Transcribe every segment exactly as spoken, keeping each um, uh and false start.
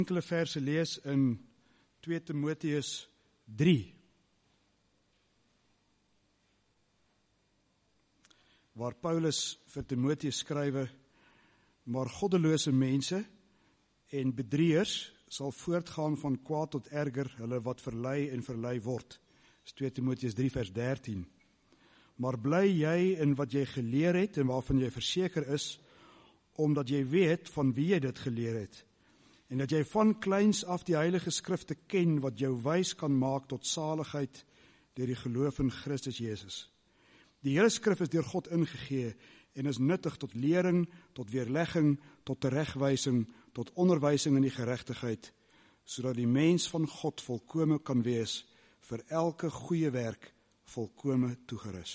Enkele verse lees in twee Timoteus drie. Waar Paulus vir Timoteus skrywe, maar goddelose mense en bedrieërs sal voortgaan van kwaad tot erger, hulle wat verlei en verlei word. Dis twee Timoteus drie vers dertien. Maar bly jy in wat jy geleer het en waarvan jy verseker is, omdat jy weet van wie jy dit geleer het, en dat jy van kleins af die heilige skrifte ken, wat jou wys kan maak tot saligheid deur die geloof in Christus Jesus. Die hele skrif is deur God ingegee en is nuttig tot lering, tot weerlegging, tot teregwysing, tot onderwysing in die geregtigheid, sodat die mens van God volkome kan wees, vir elke goeie werk volkome toegerus.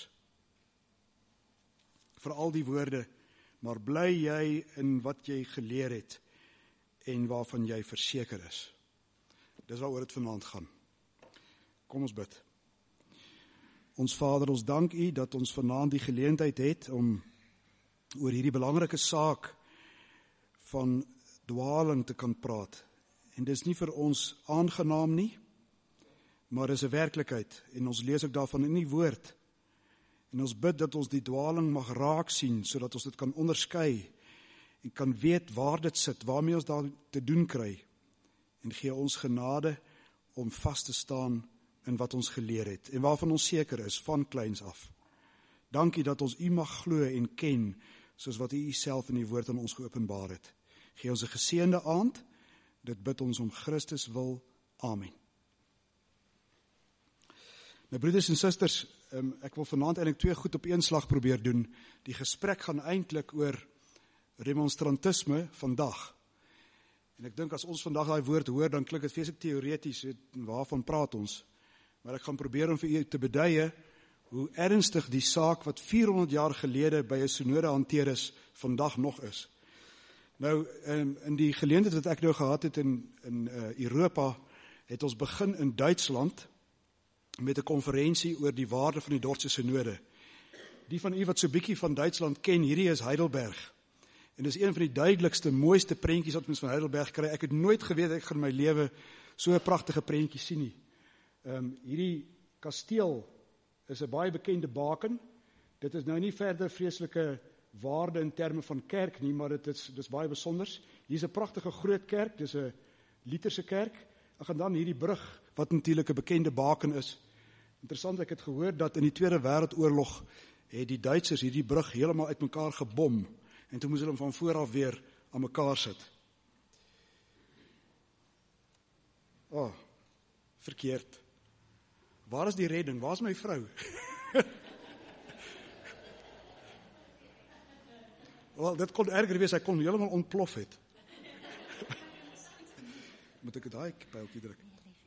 Vir al die woorde, maar bly jy in wat jy geleer het en waarvan jy verseker is. Dis waaroor dit vanaand gaan. Kom ons bid. Ons Vader, ons dank U dat ons vanaand die geleentheid het om oor hierdie belangrike saak van dwaling te kan praat. En dis nie vir ons aangenaam nie, maar is 'n werklikheid en ons lees ook daarvan in die woord. En ons bid dat ons die dwaling mag raak sien, sodat ons dit kan onderskei en kan weet waar dit sit, waarmee ons daar te doen kry. En gee ons genade om vas te staan in wat ons geleer het en waarvan ons seker is van kleins af. Dankie dat ons U mag glo en ken, soos wat U self in die woord aan ons geopenbaar het. Gee ons 'n geseënde aand, dit bid ons om Christus wil. Amen. Nou broeders en susters, um, ek wil vanaand eintlik twee goed op een slag probeer doen. Die gesprek gaan eintlik oor remonstrantisme vandag. En ek dink as ons vandag daai woord hoor, dan klink dit vreeslik teoreties, waarvan praat ons? Maar ek gaan probeer om vir u te beduie hoe ernstig die saak wat vierhonderd jaar gelede by 'n synode hanteer is, vandag nog is. Nou, um, in die geleentheid wat ek nou gehad het in, in uh, Europa, het ons begin in Duitsland met 'n konferensie oor die waarde van die Dordtse synode. Die van u wat so bietjie van Duitsland ken, hierdie is Heidelberg. En dis een van die duidelikste, mooiste prentjies wat mens van Heidelberg kry. Ek het nooit geweet ek gaan in my lewe so 'n pragtige prentjie sien nie. Um, hierdie kasteel is 'n baie bekende baken. Dit is nou nie verder vreeslike waarde in terme van kerk nie, maar dit is, dit is baie besonders. Hier is 'n pragtige groot kerk, dis 'n Lutherse kerk. Ek gaan dan hierdie brug, wat natuurlik 'n bekende baken is. Interessant, ek het gehoor dat in die Tweede Wêreldoorlog het die Duitsers hierdie brug heeltemal uitmekaar gebom. En toe moes hulle hom van voor af weer aan mekaar sit. Oh, verkeerd. Waar is die redding? Waar is my vrou? Wel, dit kon erger wees, hy kon heeltemal ontplof het. Moet ek daai pyltjie druk?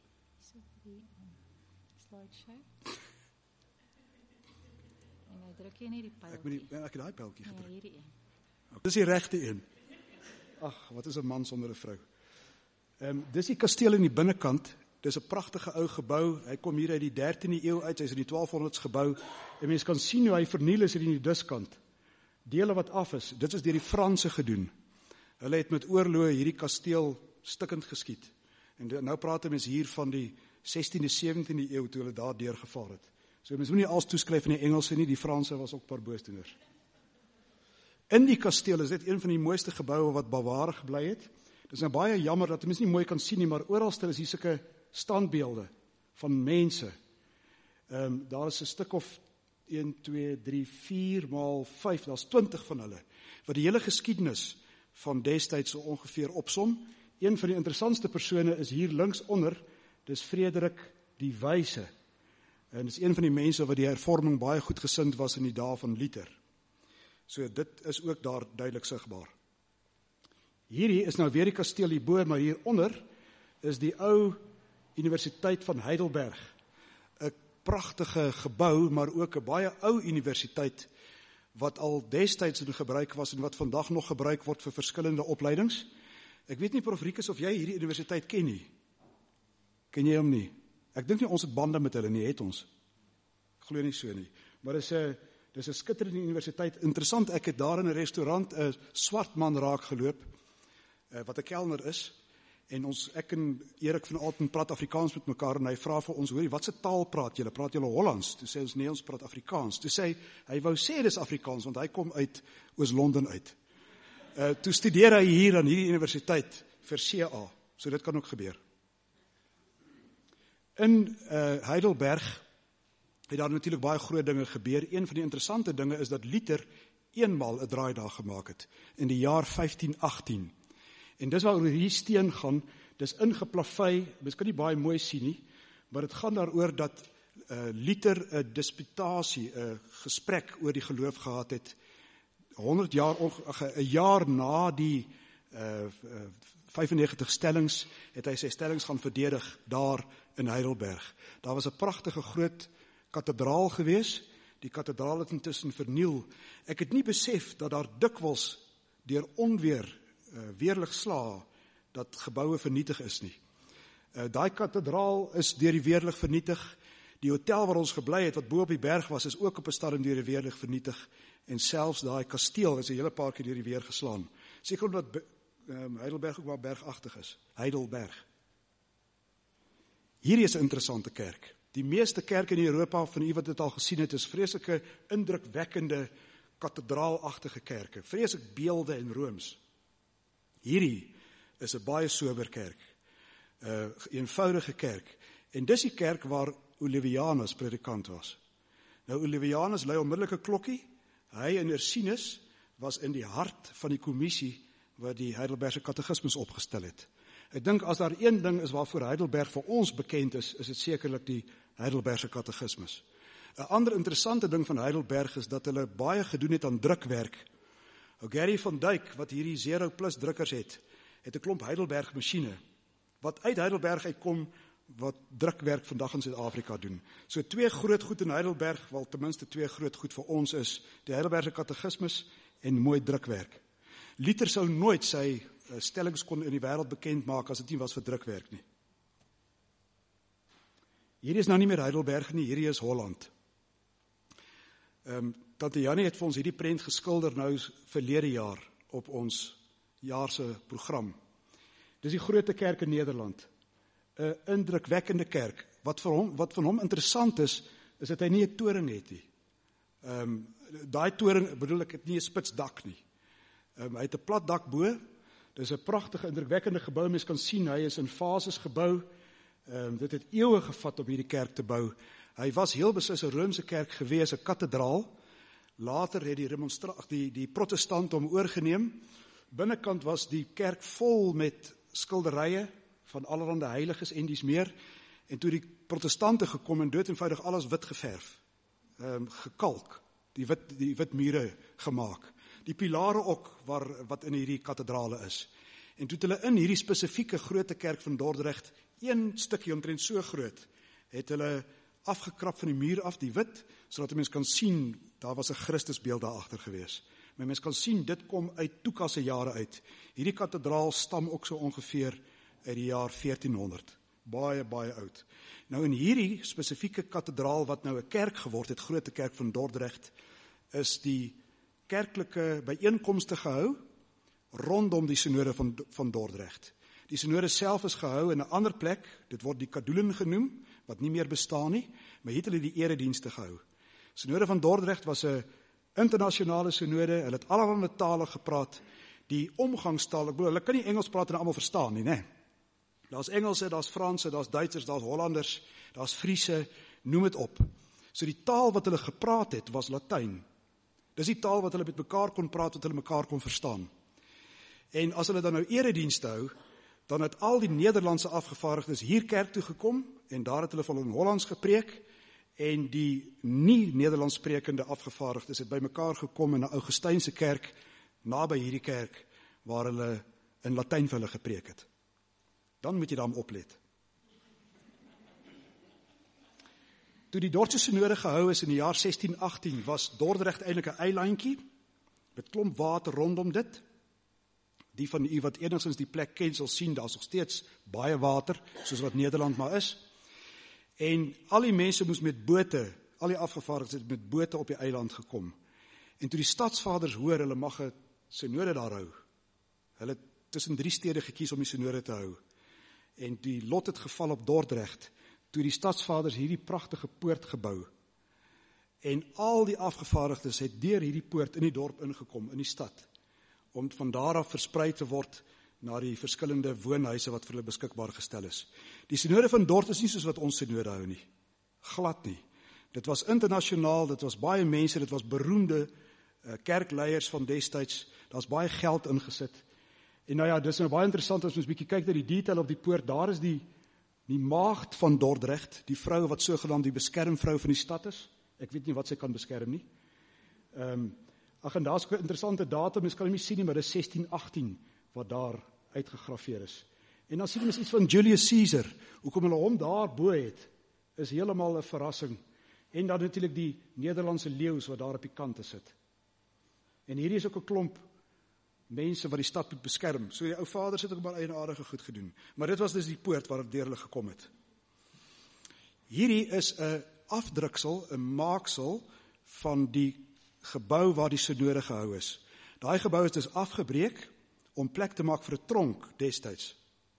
En nou druk jy nie die pyltjie. Ek moet die, ek het daai pyltjie gedruk. Ja, hierdie een. Dis die regte een. Ag, wat is 'n man sonder 'n vrou? Ehm um, dis die kasteel in die binnekant. Dis 'n pragtige ou gebou. Hy kom hier uit die dertiende eeu uit. Hy's in die twaalfhonderds gebou. En mens kan sien hoe hy verniel is hier in die diskant. Dele wat af is. Dit is deur die Franse gedoen. Hulle het met oorloë hierdie kasteel stikkend geskiet. En nou praat mense hier van die sestiende, sewentiende eeu toe hulle daar deurgevaar het. So mense moet nie alles toeskryf aan die Engelse nie, die Franse was ook 'n paar boosdoeners. In die kasteel is dit een van die mooiste geboue wat bewaar gebly het. Dit is nou baie jammer dat mense nie mooi kan sien nie, maar oralste is hier sulke standbeelde van mense. Ehm um, daar is 'n stuk of een, twee, drie, vier maal vyf, daar's twintig van hulle, wat die hele geskiedenis van destyds so ongeveer opsom. Een van die interessantste persone is hier links onder, dis Frederik die Wyse. En dis een van die mense wat die hervorming baie goed gesind was in die dae van Luther. So dit is ook daar duidelik sigbaar. Hierdie is nou weer die kasteel hierbo, maar hieronder is die ou Universiteit van Heidelberg. 'n Pragtige gebou, maar ook 'n baie ou universiteit wat al destyds in gebruik was en wat vandag nog gebruik word vir verskillende opleidings. Ek weet nie Prof Rikus of jy hierdie universiteit ken nie. Ken jy hom nie? Ek dink nie ons het bande met hulle nie, het ons. Ek glo nie so nie. Maar dis 'n dis 'n skitterende universiteit. Interessant, ek het daar in 'n restaurant 'n swart man raak geloop, wat 'n kelner is. En ons, ek en Erik van Alten praat Afrikaans met mekaar, en hy vra vir ons, hoorie, wat se taal praat julle? Praat julle Hollands? Toe sê ons, nee, ons praat Afrikaans. Toe sê hy, hy wou sê dis Afrikaans, want hy kom uit Oos-London uit. Uh, toe studeer hy hier aan hierdie universiteit vir C A, so dit kan ook gebeur. In uh, Heidelberg het daar natuurlik baie groot dinge gebeur. Een van die interessante dinge is dat Luther eenmaal 'n draai daar gemaak het, in die jaar vyftien agttien. En dis waaroor hierdie steen gaan, dis ingeplavei, mens kan nie baie mooi sien nie, maar dit gaan daaroor dat uh, Luther 'n disputasie, 'n gesprek oor die geloof gehad het, honderd jaar, 'n jaar na die uh, vyfennegentig stellings, het hy sy stellings gaan verdedig daar in Heidelberg. Daar was 'n pragtige groot kathedraal gewees, die kathedraal het intussen verniel. Ek het nie besef dat daar dikwels deur onweer, uh, weerligslae, dat geboue vernietig is nie. Uh, daai kathedraal is deur die weerlig vernietig. Die hotel waar ons gebly het, wat bo op die berg was, is ook op 'n stadium deur die weerlig vernietig. En selfs daai kasteel is 'n hele paar keer deur die weer geslaan. Seker omdat um, Heidelberg ook maar bergagtig is. Heidelberg. Hierdie is 'n interessante kerk. Die meeste kerke in Europa, van u wat dit al gesien het, is vreeslike, indrukwekkende, kathedraalagtige kerke. Vreeslik beelde en rooms. Hierdie is 'n baie sober kerk. 'n uh, eenvoudige kerk. En dis die kerk waar Olivianus predikant was. Nou, Olivianus lui onmiddellik 'n klokkie. Hy en Ursinus was in die hart van die kommissie wat die Heidelbergse katekismes opgestel het. Ek dink as daar een ding is waarvoor Heidelberg vir ons bekend is, is dit sekerlik die Heidelbergse katekismes. 'n Ander interessante ding van Heidelberg is dat hulle baie gedoen het aan drukwerk. Ou Gary van Dijk, wat hierdie Zero Plus drukkers het, het 'n klomp Heidelberg masjiene, wat uit Heidelberg uitkom, wat drukwerk vandag in Suid-Afrika doen. So twee groot goed in Heidelberg, wel ten minste twee groot goed vir ons is, die Heidelbergse katekismes en mooi drukwerk. Luther sou nooit sy stellings kon in die wêreld bekend maak as dit nie was vir drukwerk nie. Hierdie is nou nie meer Heidelberg nie, hierdie is Holland. Um, Tante Jannie het vir ons hierdie prent geskilder nou verlede jaar op ons jaarse program. Dis die grootste kerk in Nederland. 'n Indrukwekkende kerk. Wat vir hom, wat van hom interessant is, is dat hy nie 'n toring het nie. Um, daai toring, bedoel ek, het nie 'n spits dak nie. Um, hy het 'n plat dak bo. Dis 'n pragtige, indrukwekkende gebou. Mens kan sien, hy is in fases gebou. Um, dit het eeue gevat om hierdie kerk te bou. Hy was heel beslis 'n Romeinse kerk gewees, 'n kathedraal. Later het die remonstrant, die, die protestante hom oorgeneem. Binnekant was die kerk vol met skilderye van allerlei heiliges en dies meer. En toe die protestante gekom en dood eenvoudig alles wit geverf, um, gekalk, die wit, die wit mure gemaak. Die pilare ook, waar, wat in hierdie kathedrale is. En toe het hulle in hierdie spesifieke groote kerk van Dordrecht, een stukkie omtrent so groot, het hulle afgekrap van die muur af, die wit, sodat mens kan sien, daar was 'n Christusbeeld daar agter gewees. Maar mens kan sien, dit kom uit Tuka se jare uit. Hierdie kathedraal stam ook so ongeveer uit die jaar veertien honderd. Baie, baie oud. Nou in hierdie spesifieke kathedraal, wat nou 'n kerk geword het, Grote Kerk van Dordrecht, is die kerklike byeenkomste gehou rondom die synode van, van Dordrecht. Die synode self is gehou in 'n ander plek, dit word die Kadoelen genoem, wat nie meer bestaan nie, maar hier het hulle die eredienste gehou. Synode van Dordrecht was 'n internasionale synode, hulle het allerlei tale gepraat, die omgangstaal, ek bedoel, hulle kan nie Engels praat en almal verstaan nie, né? Daar's Engelse, daar's Franse, daar's Duitsers, daar's Hollanders, daar's Friese, noem dit op. So die taal wat hulle gepraat het, was Latyn. Dis die taal wat hulle met mekaar kon praat, wat hulle mekaar kon verstaan. En as hulle dan nou eredienste hou, dan het al die Nederlandse afgevaardigdes hier kerk toe gekom, en daar het hulle van in Hollands gepreek, en die nie Nederlands sprekende afgevaardigdes het by mekaar gekom in 'n Augustynse kerk, naby hierdie kerk, waar hulle in Latyn vir hulle gepreek het. Dan moet jy daarom oplet. Toe die Dordtse synode gehou is in die jaar sestien agttien, was Dordrecht eintlik 'n eilandjie, met klomp water rondom dit. Die van u wat enigstens die plek ken, sal sien, daar is nog steeds baie water, soos wat Nederland maar is. En al die mense moes met bote, al die afgevaardigdes het met bote op die eiland gekom. En toe die stadsvaders hoor, hulle mag 'n synode daar hou. Hulle het tussen drie stede gekies om die synode te hou. En die lot het geval op Dordrecht, toe die stadsvaders hierdie pragtige poort gebou. En al die afgevaardigdes het deur hierdie poort in die dorp ingekom, in die stad, om van daar af versprei te word na die verskillende woonhuise wat vir hulle beskikbaar gestel is. Die synode van Dort is nie soos wat ons synode hou nie. Glad nie. Dit was internasionaal, dit was baie mense, dit was beroemde uh, kerkleiers van destyds, daar's baie geld ingesit. En nou ja, dis nou baie interessant as ons 'n bietjie kyk na die detail op die poort. Daar is die die maagd van Dordrecht, die vrou wat sogenaamd die beskermvrou van die stad is. Ek weet nie wat sy kan beskerm nie. Ehm um, ag en daar's 'n interessante datum, mens kan hom nie sien nie, maar dis sestien agttien wat daar uitgegraveer is. En dan sien ons iets van Julius Caesar, hoekom hulle hom daar bo het, is heeltemal 'n verrassing. En dan natuurlik die Nederlandse leeu's wat daar op die kante sit. En hierdie is ook 'n klomp mense wat die stad moet beskerm. So die ou vaders het ook maar eienaardige goed gedoen. Maar dit was dus die poort waar dit deur hulle gekom het. Hierdie is 'n afdruksel, 'n maaksel van die gebou waar die synode gehou is. Daai gebou is dus afgebreek om plek te maak vir 'n tronk destyds.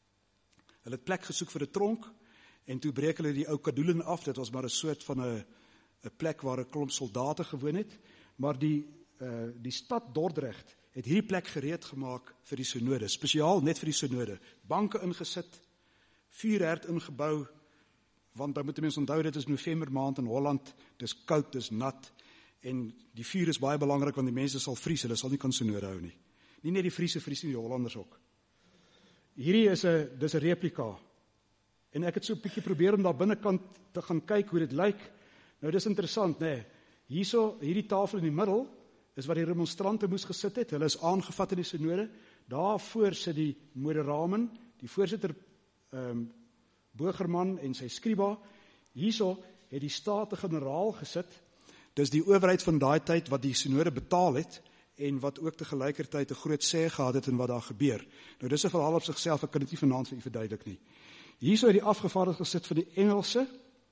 Hulle het plek gesoek vir 'n tronk en toe breek hulle die ou kadoelen af. Dit was maar 'n soort van 'n 'n plek waar 'n klomp soldate gewoon het, maar die uh, die stad Dordrecht het hierdie plek gereed gemaak vir die synode, spesiaal net vir die synode. Banke ingesit, vuurherd ingebou, want dan moet die mense onthou, dit is November maand in Holland, dis koud, dis nat, en die vuur is baie belangrik, want die mense sal vries, hulle sal nie kan synode hou nie. Nie net die Friese vries nie, die Hollanders ook. Hierdie is 'n dis 'n replika, en ek het so 'n bietjie probeer om daar binnekant te gaan kyk hoe dit lyk. Nou dis interessant, nê, nee. Hierso, hierdie tafel in die middel, is wat die remonstrante moes gesit het, hulle is aangevat in die synode, daarvoor sit die moderamen, die voorsitter um, Bogerman en sy skriba, hierso het die Staten-Generaal gesit, dis die owerheid van daai tyd wat die synode betaal het, en wat ook tegelykertyd 'n groot sê gehad het in wat daar gebeur. Nou dis 'n verhaal op sigself, ek kan dit nie vanaand vir u verduidelik nie. Hierso het die afgevaardigdes gesit vir die Engelse,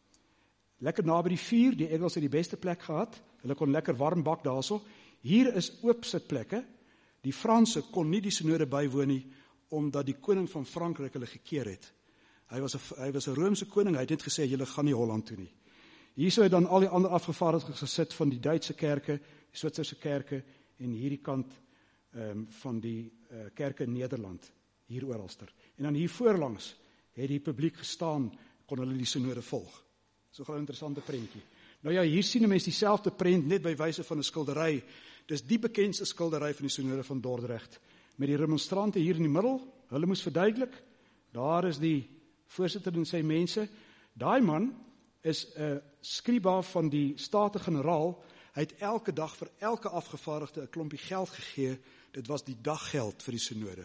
lekker naby die vuur, die Engelse het die beste plek gehad, hulle kon lekker warm bak daarso. Hier is oop sitplekke, die Franse kon nie die synode bywoon nie, omdat die koning van Frankryk hulle gekeer het. Hy was 'n hy was 'n Romeinse koning, hy het net gesê, julle gaan nie Holland toe nie. Hierso het dan al die ander afgevaardigdes gesit van die Duitse kerke, die Switserse kerke, en hierdie kant um, van die uh, kerke in Nederland, hier oralster. En dan hier voorlangs het die publiek gestaan, kon hulle die synode volg. So 'n interessante prentjie. Nou ja, hier sien 'n mens dieselfde prent, net by wyse van 'n skildery. Dis die bekendste skildery van die synode van Dordrecht, met die remonstrante hier in die middel, hulle moes verduidelik, daar is die voorsitter en sy mense, daai man is 'n skriba van die Staten-Generaal. Hy het elke dag vir elke afgevaardigde 'n klompie geld gegee, dit was die daggeld vir die synode.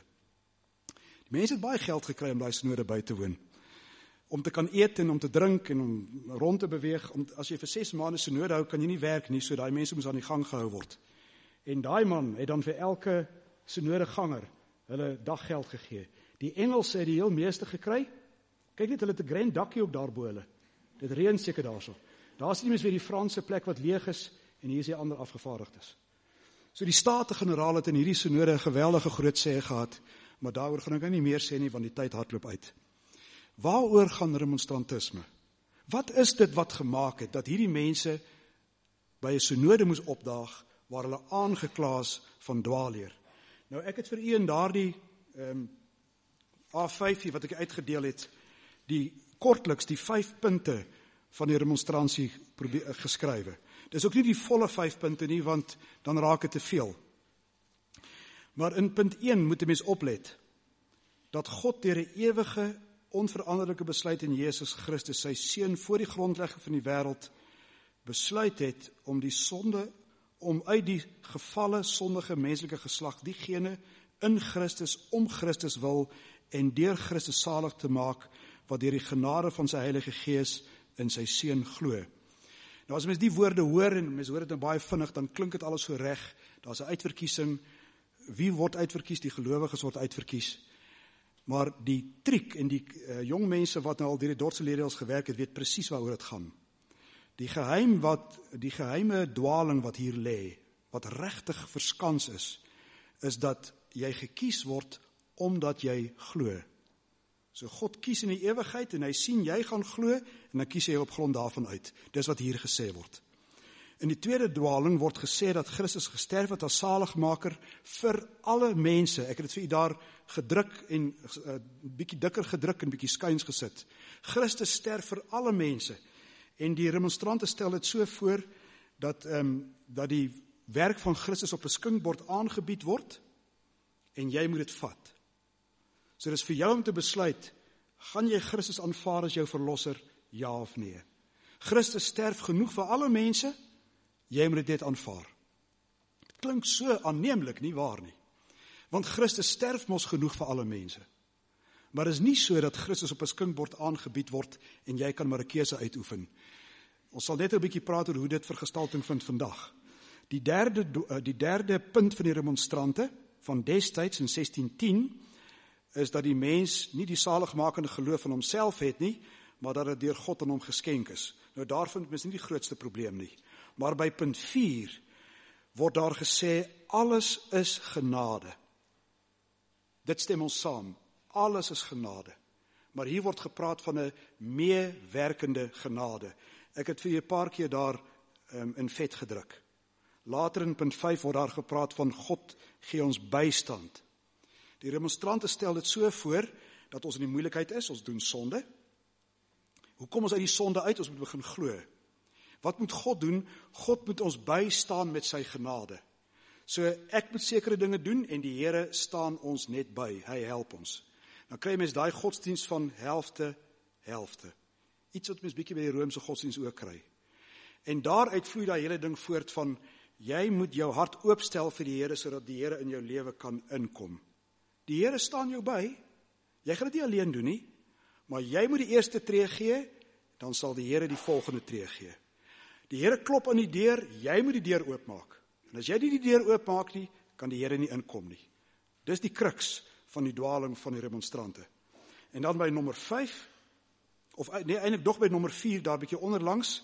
Die mense het baie geld gekry om daai synode by te woon, om te kan eet en om te drink en om rond te beweeg. Om, as jy vir ses maande synode hou, kan jy nie werk nie, so daai mense moes aan die gang gehou word. En daai man het dan vir elke synodeganger hulle daggeld gegee. Die Engelse het die heel meeste gekry. Kyk net, hulle het 'n grand dakkie ook daar bo hulle. Dit reën seker daarso. Daar is nie meer weer die Franse plek wat leeg is, en hier is die ander afgevaardigdes. So die Staten-Generaal het in hierdie synode 'n geweldige groot sê gehad, maar daaroor gaan ek nie meer sê nie, want die tyd hardloop uit. Waaroor gaan remonstrantisme? Wat is dit wat gemaak het, dat hierdie mense by 'n synode moes opdaag, waar hulle aangekla is van dwaalleer? Nou ek het vir u in daardie um, A vyf wat ek uitgedeel het, die kortliks die vyf punte van die remonstransie geskrywe. Dis ook nie die volle vyf punte nie, want dan raak dit te veel. Maar in punt een moet 'n mens oplet, dat God deur 'n ewige, onveranderlike besluit in Jesus Christus, sy seun voor die grondlegging van die wêreld, besluit het om die sonde, om uit die gevalle sondige menslike geslag, diegene in Christus, om Christus wil, en deur Christus salig te maak, wat deur die genade van sy Heilige Gees in sy seun glo. Nou as mens die woorde hoor, en mens hoor dit nou baie vinnig, dan klink dit alles so reg. Daar's 'n uitverkiesing. Wie word uitverkies? Die gelowiges word uitverkies. Maar die triek en die uh, jong mense wat nou al deur die Dordtse leerreëls gewerk het, weet presies waaroor dit gaan. Die geheim wat die geheime dwaling wat hier lê, wat regtig verskans is, is dat jy gekies word omdat jy glo. So God kies in die ewigheid en hy sien jy gaan glo en dan kies hy op grond daarvan uit. Dis wat hier gesê word. In die tweede dwaling word gesê dat Christus gesterf het as saligmaker vir alle mense. Ek het dit vir u daar gedruk en uh, bietjie dikker gedruk en bietjie skuins gesit. Christus sterf vir alle mense. En die remonstrante stel dit so voor dat um, dat die werk van Christus op 'n skinkbord aangebied word en jy moet dit vat. So dis vir jou om te besluit, gaan jy Christus aanvaar as jou verlosser, ja of nee? Christus sterf genoeg vir alle mense, jy moet dit net aanvaar. Het klink so aanneemlik, nie waar nie? Want Christus sterf mos genoeg vir alle mense. Maar is nie so dat Christus op 'n skinkbord aangebied word en jy kan maar 'n keuse uitoefen. Ons sal net 'n bietjie praat oor hoe dit vergestalting vind vandag. Die derde, die derde punt van die remonstrante van destyds in sestien tien is dat die mens nie die saligmakende geloof in homself het nie, maar dat dit deur God aan hom geskenk is. Nou daar vind mens nie die grootste probleem nie. Maar by punt vier word daar gesê, alles is genade. Dit stem ons saam, alles is genade. Maar hier word gepraat van 'n meewerkende genade. Ek het vir julle 'n paar keer daar um, in vet gedruk. Later in punt vyf word daar gepraat van God gee ons bystand. Die remonstrante stel dit so voor, dat ons in die moeilikheid is, ons doen sonde. Hoe kom ons uit die sonde uit? Ons moet begin glo. Wat moet God doen? God moet ons bystaan met sy genade. So ek moet sekere dinge doen en die Here staan ons net by. Hy help ons. Dan kry mens daai godsdiens van helfte, helfte. Iets wat mens bietjie by die Romeinse godsdiens ook kry. En daaruit vloei daai hele ding voort van, jy moet jou hart oopstel vir die Here, sodat die Here in jou lewe kan inkom. Die Here staan jou by, jy gaan dit nie alleen doen nie, maar jy moet die eerste tree gee, dan sal die Here die volgende tree gee. Die Here klop aan die deur, jy moet die deur oopmaak. En as jy nie die deur oopmaak nie, kan die Here nie inkom nie. Dis die kruks van die dwaling van die remonstrante. En dan by nommer vyf, of nee, eintlik nog by nommer vier, daar bietjie onderlangs,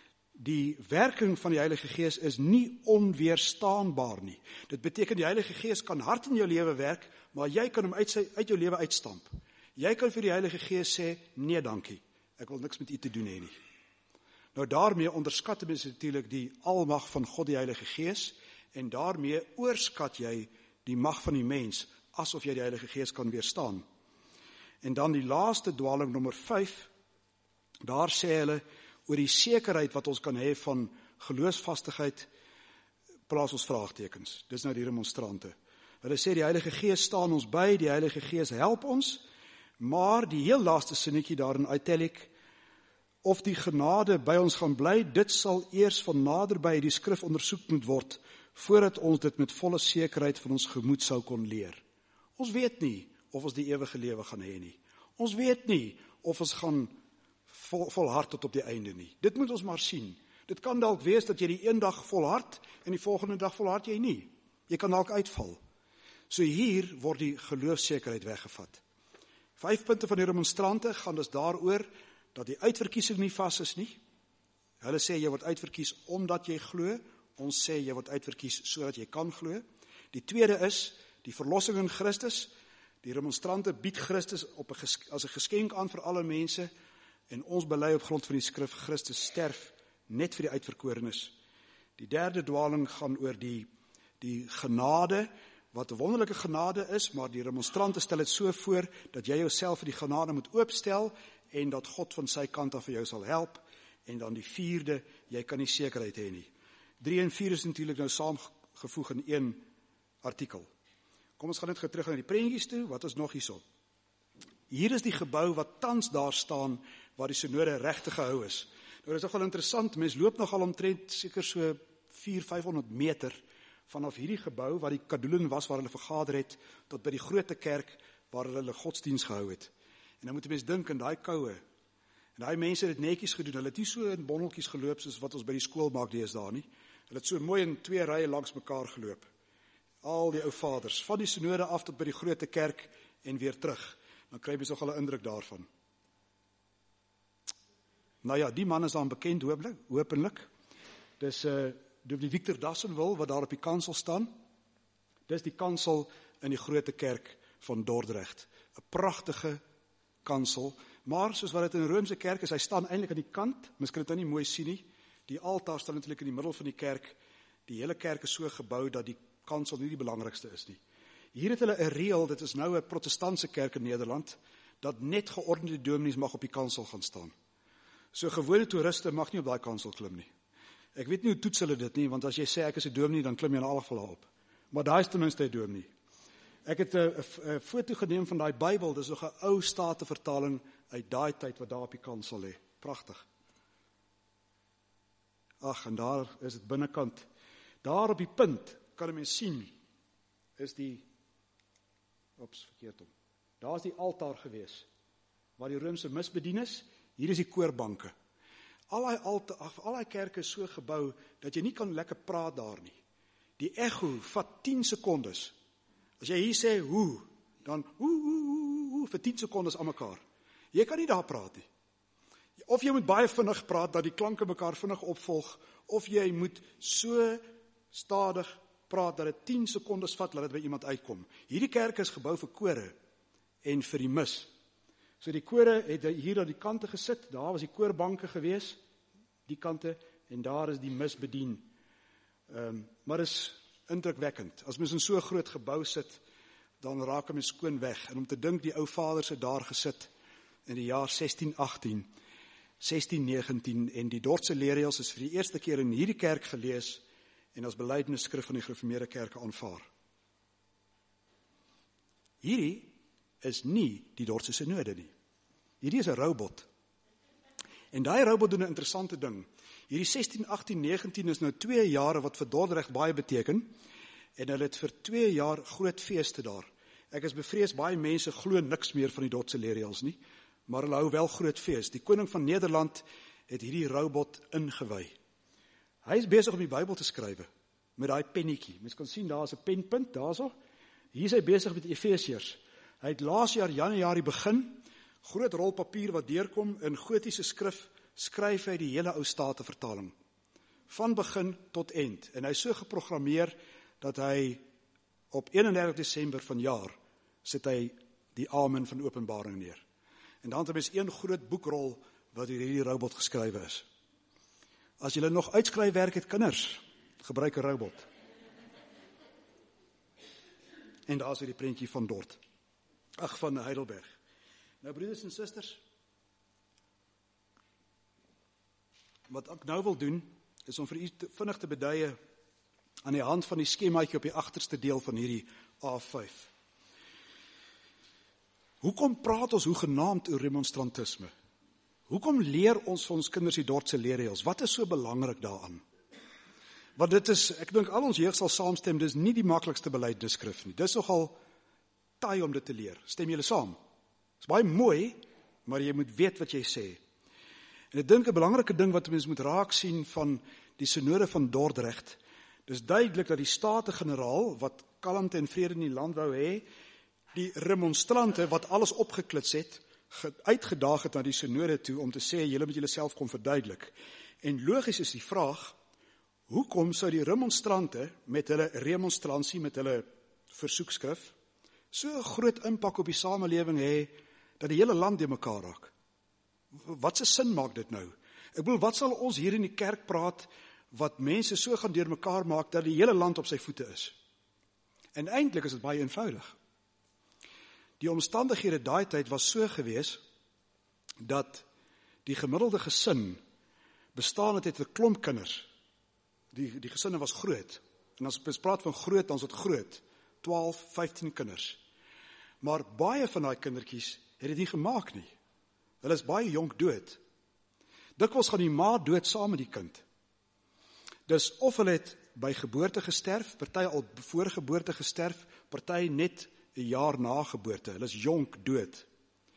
die werking van die Heilige Gees is nie onweerstaanbaar nie. Dit beteken die Heilige Gees kan hard in jou lewe werk, maar jy kan hom uit, sy, uit jou lewe uitstamp. Jy kan vir die Heilige Gees sê, nee dankie, ek wil niks met u te doen hê nie. Nou daarmee onderskat mens natuurlik die almag van God die Heilige Gees, en daarmee oorskat jy die mag van die mens, asof jy die Heilige Gees kan weerstaan. En dan die laaste dwaling, nommer vyf, daar sê hulle, oor die sekerheid wat ons kan hê van geloofsvastigheid, plaas ons vraagtekens. Dis nou die remonstrante. Hulle sê die Heilige Gees staan ons by, die Heilige Gees help ons, maar die heel laaste sinnetjie daar in italic, of die genade by ons gaan bly, dit sal eers van naderby die skrif ondersoek moet word, voordat ons dit met volle sekerheid van ons gemoed sou kon leer. Ons weet nie of ons die ewige lewe gaan hê nie. Ons weet nie of ons gaan vol, volhard tot op die einde nie. Dit moet ons maar sien. Dit kan dalk wees dat jy die een dag volhard en die volgende dag volhard jy nie. Jy kan dalk uitval. So hier word die geloofsekerheid weggevat. Vyf punte van die remonstrante gaan dus daaroor dat die uitverkiesing nie vas is nie. Hulle sê jy word uitverkies omdat jy glo. Ons sê jy word uitverkies sodat jy kan glo. Die tweede is die verlossing in Christus. Die remonstrante bied Christus op 'n ges, as 'n geskenk aan vir alle mense en ons bely op grond van die skrif Christus sterf net vir die uitverkorenes. Die derde dwaling gaan oor die die genade, wat 'n wonderlike genade is, maar die remonstrante stel dit so voor dat jy jouself vir die genade moet oopstel en dat God van sy kant af vir jou sal help. En dan die vierde, jy kan nie sekerheid hê nie. Drie en vier is natuurlik nou saamgevoeg in een artikel. Kom ons gaan net terug na die prentjies toe, wat is nog hierso? Hier is die gebou wat tans daar staan, waar die synode regtig gehou is. Nou dit is nogal interessant, mens loop nogal omtrent seker so vier vyfhonderd meter vanaf hierdie gebou, waar die kadoelen was, waar hulle vergader het, tot by die grote kerk, waar hulle godsdiens gehou het. En dan moet jy mens dink in daai koue, en daai mense het dit netjies gedoen, hulle het nie so in bonneltjies geloop, soos wat ons by die skool maak deesdae nie. Hulle het so mooi in twee rye langs mekaar geloop. Al die ou vaders, van die synode af tot by die grote kerk, en weer terug. Dan kry jy nogal 'n indruk daarvan. Nou ja, die man is dan bekend, hopelik. Dis uh, die Victor Dassenwil, wat daar op die kansel staan. Dis die kansel in die grote kerk van Dordrecht. 'n Pragtige kansel, maar soos wat dit in 'n Romeinse kerk is, hy staan eintlik aan die kant, mens kan dit nou nie mooi sien nie, die altaar staan natuurlik in die middel van die kerk, die hele kerk is so gebou dat die kansel nie die belangrikste is nie. Hier het hulle 'n reël, dit is nou 'n protestantse kerk in Nederland, dat net geordende dominees mag op die kansel gaan staan. So gewone toeriste mag nie op daai kansel klim nie. Ek weet nie hoe toets hulle dit nie, want as jy sê ek is 'n dominee, dan klim jy in alle geval op. Maar daai is ten minste 'n dominee. Ek het 'n foto geneem van daai Bybel, dis nog 'n ou Statenvertaling uit daai tyd wat daar op die kansel lê. Pragtig. Ag, en daar is dit binnekant. Daar op die punt kan 'n mens sien is die ops, verkeerd om. Daar is die altaar gewees waar die Romeinse mis bedien is. Hier is die koorbanke. Al daai altaar, al daai kerke is so gebou dat jy nie kan lekker praat daar nie. Die echo vat tien sekondes. As jy hier sê hoe, dan hoe hoe hoe, hoe vir tien sekondes aan mekaar. Jy kan nie daar praat nie. Of jy moet baie vinnig praat dat die klanke mekaar vinnig opvolg, of jy moet so stadig praat dat dit tien sekondes vat laat dit by iemand uitkom. Hierdie kerk is gebou vir kore en vir die mis. So die kore het hier aan die kante gesit, daar was die koorbanke gewees, die kante, en daar is die mis bedien. Um, maar is indrukwekkend. As mens in so 'n groot gebou sit, dan raak mens skoon weg. En om te dink die ou vaders het daar gesit in die jaar sestien agttien, sestien negentien, en die Dordtse leerreëls is vir die eerste keer in hierdie kerk gelees en as belydenisskrif van die gereformeerde kerke aanvaar. Hierdie is nie die Dordtse synode nie. Hierdie is 'n robot. En daai robot doen 'n interessante ding. Hierdie sestien agttien negentien is nou twee jare wat vir Dordrecht baie beteken, en hulle het vir twee jaar groot feeste daar. Ek is bevrees, baie mense glo niks meer van die Dordtse leerreëls nie, maar hulle hou wel groot fees. Die koning van Nederland het hierdie robot ingewy. Hy is besig om die Bybel te skrywe, met daai pennetjie. Mens kan sien, daar is 'n penpunt, daarso. Hier is hy besig met Efesiërs. Hy het laas jaar Januarie begin, groot rol papier wat deurkom, in gotiese skrif, skryf hy die hele ou Statenvertaling. Van begin tot eind. En hy is so geprogrammeer, dat hy op een en dertig Desember van jaar, sit hy die Amen van Openbaring neer. En dan het hy een groot boekrol, wat hier hierdie robot geskrywe is. As julle nog uitskryfwerk het, kinders, gebruik 'n robot. En daar is weer die prentjie van Dort. Ag, van Heidelberg. Nou, broeders en susters, wat ek nou wil doen, is om vir u te, vinnig te beduie aan die hand van die skemaatjie op die agterste deel van hierdie A vyf. Hoekom praat ons hoegenaamd oor remonstrantisme? Hoekom leer ons vir ons kinders die Dordtse leerreëls? Wat is so belangrik daaraan? Want dit is, ek dink al ons jeug sal saamstem, dis nie die maklikste belydenisskrif nie. Dis nogal taai om dit te leer. Stem julle saam? Dis baie mooi, maar jy moet weet wat jy sê. En ek dink 'n belangrike ding wat mens moet raak sien van die synode van Dordrecht, dis duidelik dat die Staten-Generaal, wat kalmte en vrede in die land wou hê, die remonstrante, wat alles opgeklits het, uitgedaag het na die synode toe, om te sê, julle moet julle self kom verduidelik. En logies is die vraag, hoekom sou die remonstrante, met hulle remonstransie, met hulle versoekskrif, so 'n groot impak op die samelewing hê, dat die hele land die mekaar raak? Wat se sin maak dit nou? Ek bedoel, wat sal ons hier in die kerk praat, wat mense so gaan deur mekaar maak, dat die hele land op sy voete is? En eintlik is dit baie eenvoudig. Die omstandighede daai tyd was so gewees, dat die gemiddelde gesin bestaan het uit 'n klomp kinders. Die, die gesinne was groot. En as ons praat van groot, dan is dit groot. twaalf, vyftien kinders. Maar baie van daai kindertjies het dit nie gemaak nie. Hulle is baie jonk dood. Dikwels gaan die ma dood saam met die kind. Dus of hulle het by geboorte gesterf, party al voor geboorte gesterf, party net 'n jaar na geboorte. Hulle is jonk dood.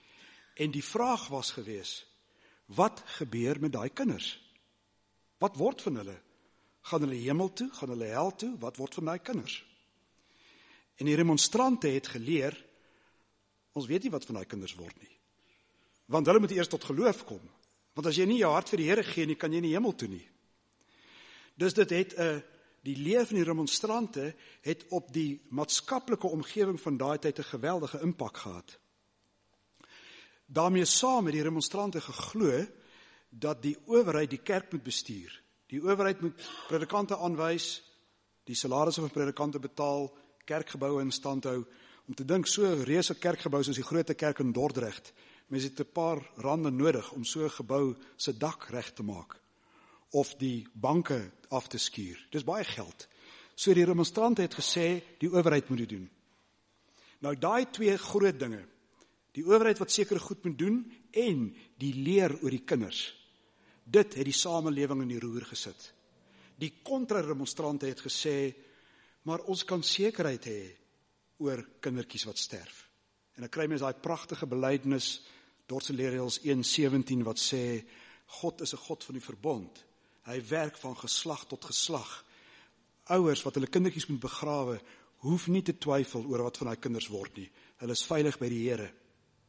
En die vraag was gewees, wat gebeur met daai kinders? Wat word van hulle? Gaan hulle hemel toe? Gaan hulle hel toe? Wat word van daai kinders? En die remonstrante het geleer, ons weet nie wat van daai kinders word nie. Want hulle moet eers tot geloof kom. Want as jy nie jou hart vir die Here gee nie, kan jy nie hemel toe nie. Dus dit het 'n uh, die leer van die remonstrante het op die maatskaplike omgewing van daai tyd 'n geweldige impak gehad. daarmee saam met die remonstrante geglo dat die owerheid die kerk moet bestuur. Die owerheid moet predikante aanwys, die salarisse van predikante betaal, kerkgeboue in stand hou. Om te dink, so 'n reuse kerkgebou soos die groot kerk in Dordrecht, mens het 'n paar rande nodig om so 'n gebou se dak reg te maak, of die banke af te skuur. Dis baie geld. So die remonstrante het gesê, die owerheid moet dit doen. Nou daai twee groot dinge, die owerheid wat sekere goed moet doen, en die leer oor die kinders, dit het die samelewing in die roer gesit. Die kontra-remonstrante het gesê, maar ons kan sekerheid hê oor kindertjies wat sterf. En dan kry mens daai pragtige belydenis, Dordtse Leerreëls een sewentien, wat sê, God is 'n God van die verbond. Hy werk van geslag tot geslag. Ouers wat hulle kindertjies moet begrawe, hoef nie te twyfel oor wat van daai kinders word nie. Hulle is veilig by die Here.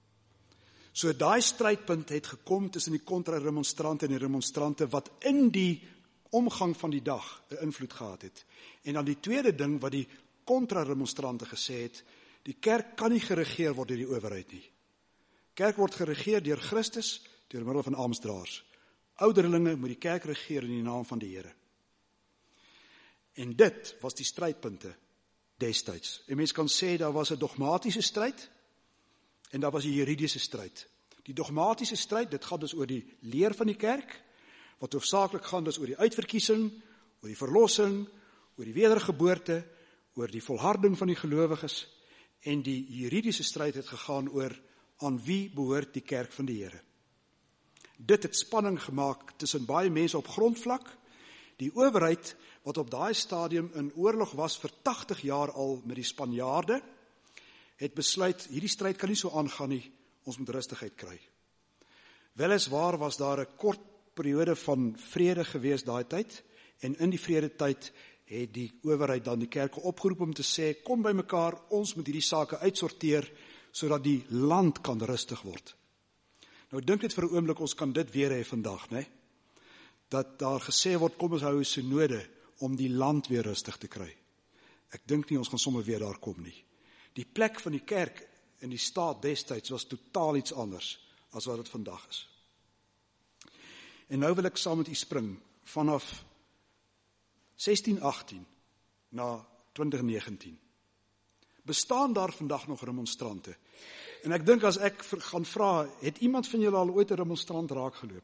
So daai strydpunt het gekom tussen die kontra-remonstrante en die remonstrante, wat in die omgang van die dag 'n invloed gehad het. En dan die tweede ding wat die kontra-remonstrante gesê het, die kerk kan nie geregeer word deur die owerheid nie. Kerk word geregeer deur Christus, deur middel van amptdraers. Ouderlinge moet die kerk regeer in die naam van die Here. En dit was die strydpunte destyds. En mens kan sê, daar was 'n dogmatiese stryd, en daar was 'n juridiese stryd. Die dogmatiese stryd, dit gaan dus oor die leer van die kerk, wat hoofsaaklik gaan dus oor die uitverkiesing, oor die verlossing, oor die wedergeboorte, oor die volharding van die gelowiges, en die juridiese stryd het gegaan oor aan wie behoort die kerk van die Here. Dit het spanning gemaak tussen baie mense op grondvlak, die owerheid wat op daai stadium in oorlog was vir tagtig jaar al met die Spanjaarde, het besluit, hierdie stryd kan nie so aangaan nie, ons moet rustigheid kry. Weliswaar was daar 'n kort periode van vrede gewees daai tyd, en in die vrede tyd het die owerheid dan die kerke opgeroep om te sê, kom by mekaar, ons moet hierdie sake uitsorteer, sodat die land kan rustig word. Nou dink dit vir 'n oomblik, ons kan dit weer hê vandag, né? Dat daar gesê word, kom ons hou 'n synode om die land weer rustig te kry. Ek dink nie ons gaan sommer weer daar kom nie. Die plek van die kerk in die staat destyds was totaal iets anders as wat dit vandag is. En nou wil ek saam met u spring vanaf sestien agttien na twintig negentien. Bestaan daar vandag nog remonstrante? En ek dink as ek gaan vra, het iemand van julle al ooit 'n remonstrant raakgeloop?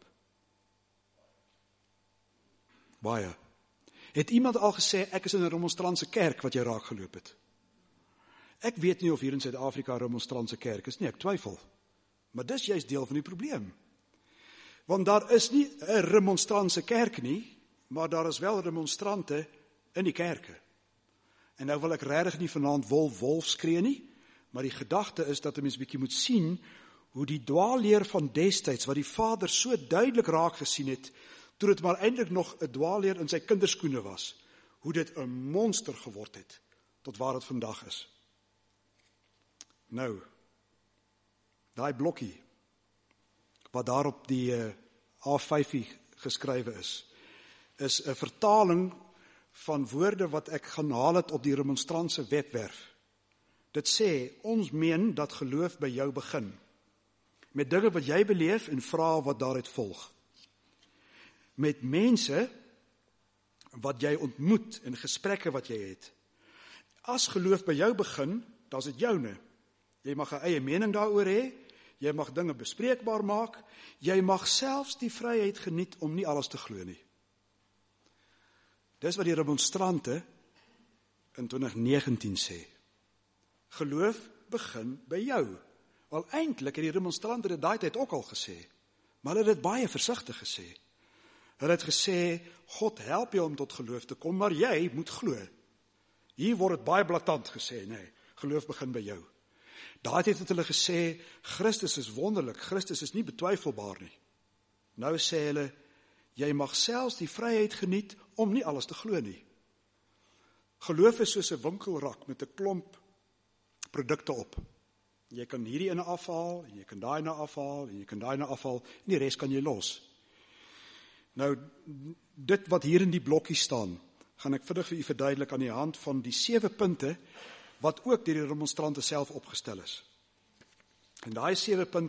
Baie. Het iemand al gesê, ek is in 'n remonstrantse kerk wat jy raakgeloop het? Ek weet nie of hier in Suid-Afrika 'n remonstrantse kerk is nie, ek twyfel. Maar dis juist deel van die probleem. Want daar is nie 'n remonstrantse kerk nie, maar daar is wel remonstrante in die kerke. En nou wil ek regtig nie vanaand wolf wolf skree nie, maar die gedagte is dat 'n mens bietjie moet sien hoe die dwaalleer van destyds, wat die Vader so duidelik raak gesien het, toe dit maar eintlik nog 'n dwaalleer in sy kinderskoene was, hoe dit 'n monster geword het, tot waar dit vandag is. Nou, daai blokkie, wat daar op die uh, A vyf geskrywe is, is 'n vertaling van woorde wat ek gaan haal het op die remonstrantse webwerf. Dit sê, ons meen dat geloof by jou begin, met dinge wat jy beleef en vra wat daaruit volg. Met mense wat jy ontmoet en gesprekke wat jy het. As geloof by jou begin, dan is dit joune. Jy mag 'n eie mening daaroor hê, jy mag dinge bespreekbaar maak, jy mag selfs die vryheid geniet om nie alles te glo nie. Dis wat die remonstrante in twintig negentien sê. Geloof begin by jou. Wel eintlik het die remonstrante dit daai tyd ook al gesê, maar hulle het dit baie versigtig gesê. Hulle het gesê, God help jou om tot geloof te kom, maar jy moet glo. Hier word dit baie blaatant gesê, nee, geloof begin by jou. Daai tyd het hulle gesê, Christus is wonderlik, Christus is nie betwyfelbaar nie. Nou sê hulle, jy mag selfs die vryheid geniet om nie alles te glo nie. Geloof is soos 'n winkelrak met 'n klomp produkte op. Jy kan hierdie ene afhaal, en jy kan daai ene afhaal, en jy kan daai ene afhaal, en die res kan jy los. Nou, dit wat hier in die blokkie staan, gaan ek vinnig vir u verduidelik aan die hand van die sewe punte, wat ook deur die remonstrante self opgestel is. En daai sewe punte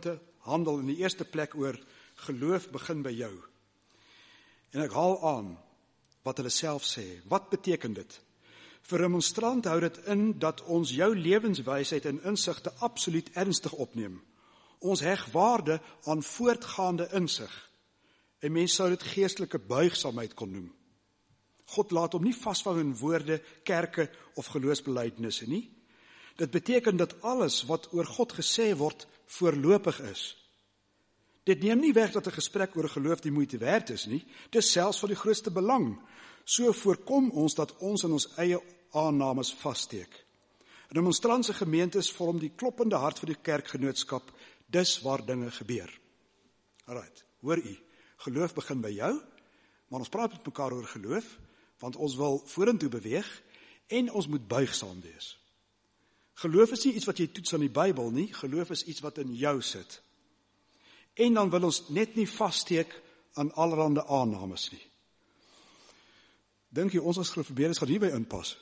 handel in die eerste plek oor geloof begin by jou. En ek haal aan wat hulle self sê. Wat beteken dit? Vir remonstrant hou dit in dat ons jou lewenswysheid en insigte absoluut ernstig opneem. Ons heg waarde aan voortgaande insig. En mens sou dit geestelike buigsaamheid kon noem. God laat hom nie vasvang in woorde, kerke of geloofsbelijdenisse nie. Dit beteken dat alles wat oor God gesê word, voorlopig is. Dit neem nie weg dat 'n gesprek oor geloof die moeite werd is nie. Dit is selfs van die grootste belang. So voorkom ons dat ons in ons eie aannames vassteek. Remonstrantse gemeentes vorm die kloppende hart van die kerkgenootskap, dis waar dinge gebeur. Alright, hoor u, geloof begin by jou, maar ons praat met mekaar oor geloof, want ons wil vorentoe beweeg, en ons moet buigsaam wees. Geloof is nie iets wat jy toets aan die Bybel nie, geloof is iets wat in jou sit. En dan wil ons net nie vassteek aan allerhande aannames nie. Dink jy ons as gereformeerdes gaan hierby inpas?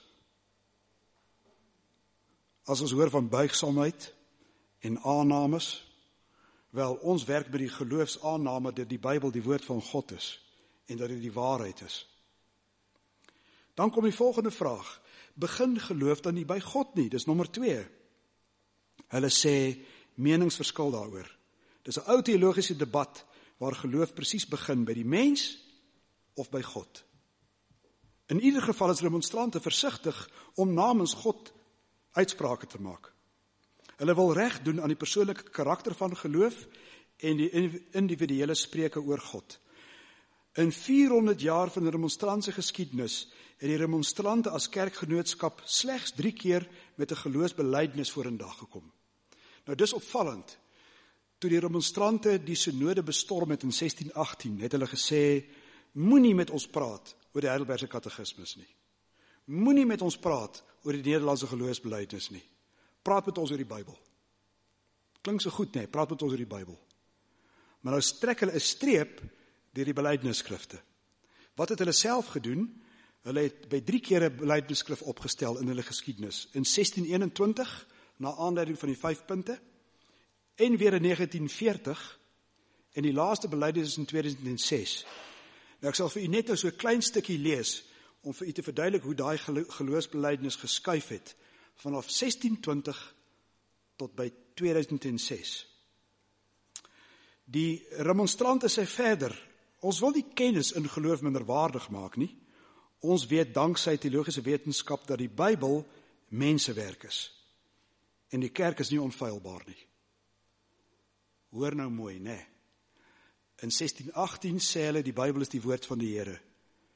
As ons hoor van buigsaamheid en aannames, wel, ons werk by die geloofsaanname dat die Bybel die woord van God is en dat dit die waarheid is. Dan kom die volgende vraag, begin geloof dan nie by God nie, dis nommer twee. Hulle sê meningsverskil daaroor. Dis 'n ou teologiese debat waar geloof presies begin by die mens of by God. In ieder geval is remonstrante versigtig om namens God uitsprake te maak. Hulle wil reg doen aan die persoonlike karakter van geloof en die individuele spreuke oor God. In vierhonderd jaar van die remonstrantse geskiedenis het die remonstrante as kerkgenootskap slegs drie keer met 'n geloofsbelijdenis vorendag gekom. Nou dis opvallend. Toe die remonstrante die synode bestorm het in sestien agttien, het hulle gesê, moenie met ons praat oor die Heidelbergse katekismus nie. Moenie met ons praat oor die Nederlandse geloofsbelijdenis nie. Praat met ons oor die Bybel. Klink so goed, nee, praat met ons oor die Bybel. Maar nou trek hulle 'n streep deur die belijdenisskrifte. Wat het hulle self gedoen? Hulle het by drie keer 'n belijdenisskrif opgestel in hulle geskiedenis. In sestien eenentwintig, na aanleiding van die vyf punte, en weer in negentien veertig, en die laaste belijdenis is in tweeduisend ses. Nou ek sal vir u net nou so 'n klein stukkie lees, om vir u te verduidelik hoe daai geloofsbelijdenis geskuif het, vanaf sestien twintig tot by tweeduisend ses. Die remonstrante sê verder, ons wil nie kennis in geloof minderwaardig maak nie. Ons weet danksy teologiese wetenskap dat die Bybel mensewerk is. En die kerk is nie onfeilbaar nie. Hoor nou mooi, né? In sestien agttien sê hulle die Bybel is die woord van die Here.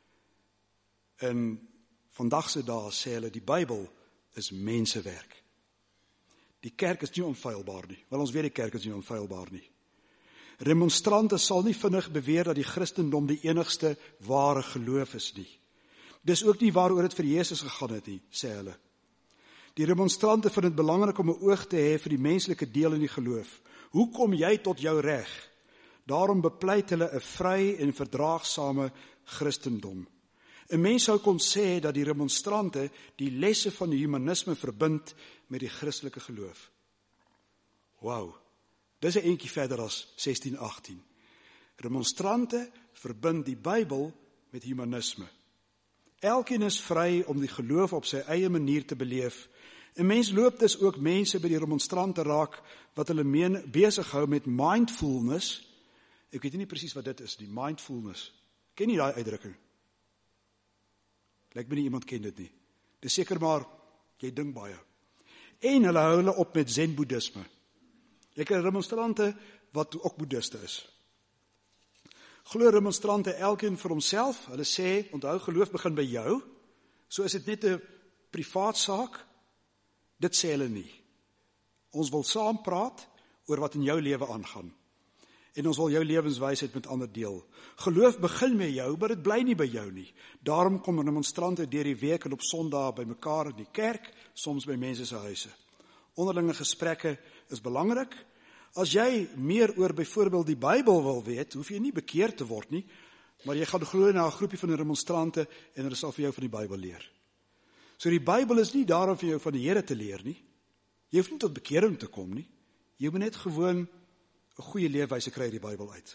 In vandag se dae sê hulle die Bybel is mensewerk. Die kerk is nie onfeilbaar nie. Wel, ons weet die kerk is nie onfeilbaar nie. Remonstrante sal nie vinnig beweer dat die Christendom die enigste ware geloof is nie. Dis ook nie waaroor dit vir Jesus gegaan het nie, sê hulle. Die remonstrante vind dit belangrik om 'n oog te hê vir die menslike deel in die geloof. Hoe kom jy tot jou reg? Daarom bepleit hulle 'n vry en verdraagsame Christendom. 'n Mens sou kon sê dat die remonstrante die lesse van die humanisme verbind met die Christelike geloof. Wow, dis 'n entjie verder as sestien agttien. Remonstrante verbind die Bybel met humanisme. Elkeen is vry om die geloof op sy eie manier te beleef. 'n Mens loop dus ook mense by die remonstrante raak wat hulle meen besig hou met mindfulness. Ek weet nie presies wat dit is, die mindfulness. Ken jy daai uitdrukking? Lyk my nie iemand ken dit nie. Dis seker maar, jy dink baie. En hulle hou hulle op met zen-boeddhisme. Jy kry remonstrante wat ook boeddhiste is. Glo remonstrante elkeen vir homself. Hulle sê, onthou, geloof begin by jou. So is dit net 'n privaat saak. Dit sê hulle nie. Ons wil saam praat oor wat in jou lewe aangaan. En ons wil jou lewenswysheid met ander deel. Geloof begin met jou, maar dit bly nie by jou nie. Daarom kom remonstrante deur die week en op Sondag by mekaar in die kerk, soms by mense se huise. Onderlinge gesprekke is belangrik. As jy meer oor byvoorbeeld die Bybel wil weet, hoef jy nie bekeer te word nie, maar jy gaan glo na 'n groepie van die remonstrante en hulle sal vir jou van die Bybel leer. So die Bybel is nie daar om vir jou van die Here te leer nie. Jy hoef nie tot bekering te kom nie. Jy moet net gewoon 'n goeie leefwyse kry uit die Bybel uit.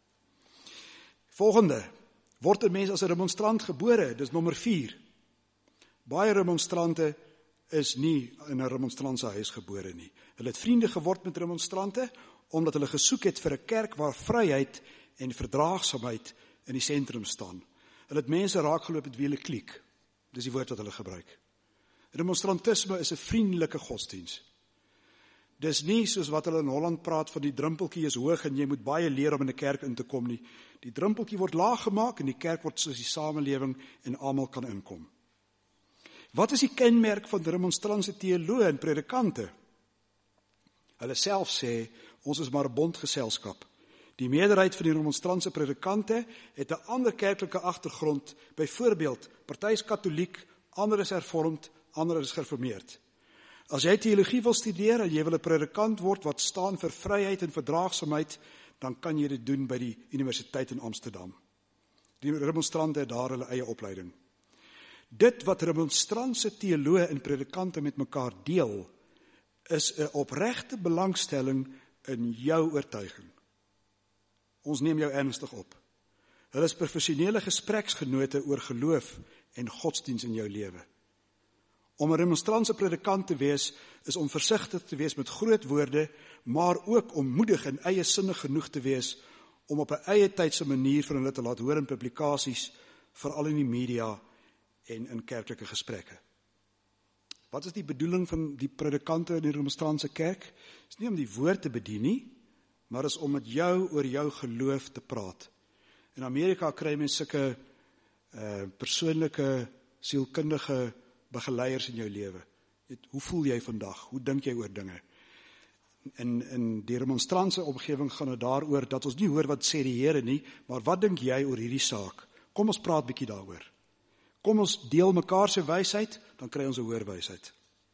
Volgende, word 'n mens as 'n remonstrant gebore, dis nommer vier. Baie remonstrante is nie in 'n remonstrantse huis gebore nie. Hulle het vriende geword met remonstrante, omdat hulle gesoek het vir 'n kerk waar vryheid en verdraagsaamheid in die sentrum staan. Hulle het mense raakgeloop met wie hulle kliek. Dis die woord wat hulle gebruik. Remonstrantisme is 'n vriendelike godsdiens. Dis nie soos wat hulle in Holland praat van die drempeltjie is hoog en jy moet baie leer om in 'n kerk in te kom nie. Die drempeltjie word laag gemaak en die kerk word soos die samelewing en almal kan inkom. Wat is die kenmerk van remonstrantse teoloë en predikante? Hulle self sê, ons is maar 'n bondgeselskap. Die meerderheid van die remonstrantse predikante het 'n ander kerklike agtergrond, byvoorbeeld, party is katoliek, ander is hervormd, ander is gereformeerd. As jy teologie wil studeer en jy wil 'n predikant word wat staan vir vryheid en verdraagsaamheid, dan kan jy dit doen by die Universiteit in Amsterdam. Die remonstrante het daar hulle eie opleiding. Dit wat remonstrantse teoloë en predikante met mekaar deel, is 'n opregte belangstelling in jou oortuiging. Ons neem jou ernstig op. Hulle is professionele gespreksgenote oor geloof en godsdiens in jou lewe. Om 'n remonstrantse predikant te wees, is om versigtig te wees met groot woorde, maar ook om moedig en eie sinnig genoeg te wees, om op 'n eie tydse manier van hulle te laat hoor in publikasies, veral in die media en in kerklike gesprekke. Wat is die bedoeling van die predikante in die remonstrantse kerk? Dit is nie om die woord te bedien nie, maar is om met jou oor jou geloof te praat. In Amerika kry mens sulke uh, persoonlike, sielkundige begeleiers in jou lewe. Hoe voel jy vandag? Hoe dink jy oor dinge? In, in die remonstrantse omgewing gaan het daaroor dat ons nie hoor wat sê die Here nie, maar wat dink jy oor hierdie saak? Kom ons praat bietjie daaroor. Kom ons deel mekaar se wysheid, dan kry ons 'n hoorwysheid.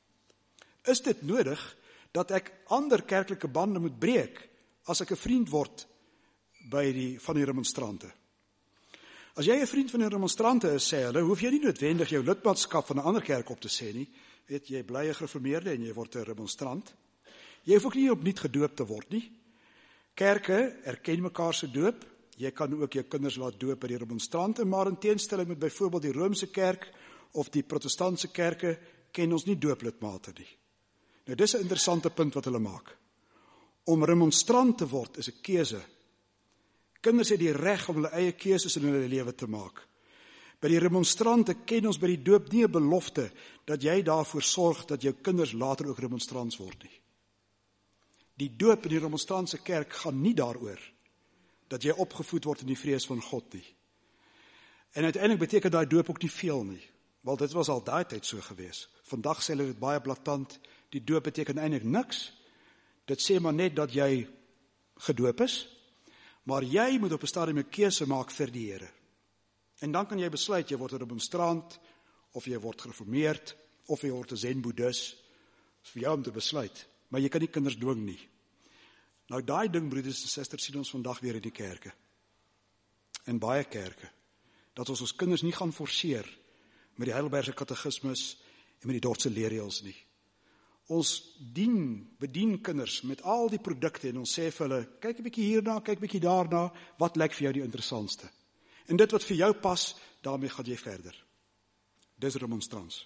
Is dit nodig dat ek ander kerklike bande moet breek as ek 'n vriend word by die van die remonstrante? As jy 'n vriend van die remonstrante is, sê hulle, hoef jy nie noodwendig jou lidmaatskap van 'n ander kerk op te sê nie. Weet jy, bly 'n gereformeerde en jy word 'n remonstrant. Jy hoef ook nie opnuut gedoop te word nie. Kerke erken mekaar se doop. Jy kan ook jou kinders laat doop by die remonstrante, maar in teenstelling met byvoorbeeld die Romeinse kerk of die protestantse kerke, ken ons nie dooplidmate nie. Nou, dis 'n interessante punt wat hulle maak. Om remonstrant te word is 'n keuse. Kinders het die reg om hulle eie keuses in hulle lewe te maak. By die remonstrante ken ons by die doop nie 'n belofte dat jy daarvoor sorg dat jou kinders later ook remonstrants word nie. Die doop in die remonstrantse kerk gaan nie daaroor dat jy opgevoed word in die vrees van God nie. En uiteindelik beteken daai doop ook nie veel nie, want dit was al daai tyd so gewees. Vandag sê hulle dit baie blaatant, die doop beteken eintlik niks. Dit sê maar net dat jy gedoop is, maar jy moet op 'n stadium 'n keuse maak vir die Here. En dan kan jy besluit, jy word 'n remonstrant, of jy word gereformeerd, of jy word 'n zen-boeddhis. Dit is vir jou om te besluit, maar jy kan nie kinders dwing nie. Nou daai ding, broeders en susters, sien ons vandag weer in die kerke. In baie kerke. Dat ons ons kinders nie gaan forceer met die Heidelbergse katekismus en met die Dordtse leerreëls nie. Ons dien, bedien kinders met al die produkte en ons sê vir hulle, kyk 'n bietjie hierna, kyk 'n bietjie daarna, wat lyk vir jou die interessantste? En dit wat vir jou pas, daarmee gaan jy verder. Dis remonstrans.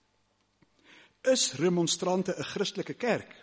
Is remonstrante 'n Christelike kerk?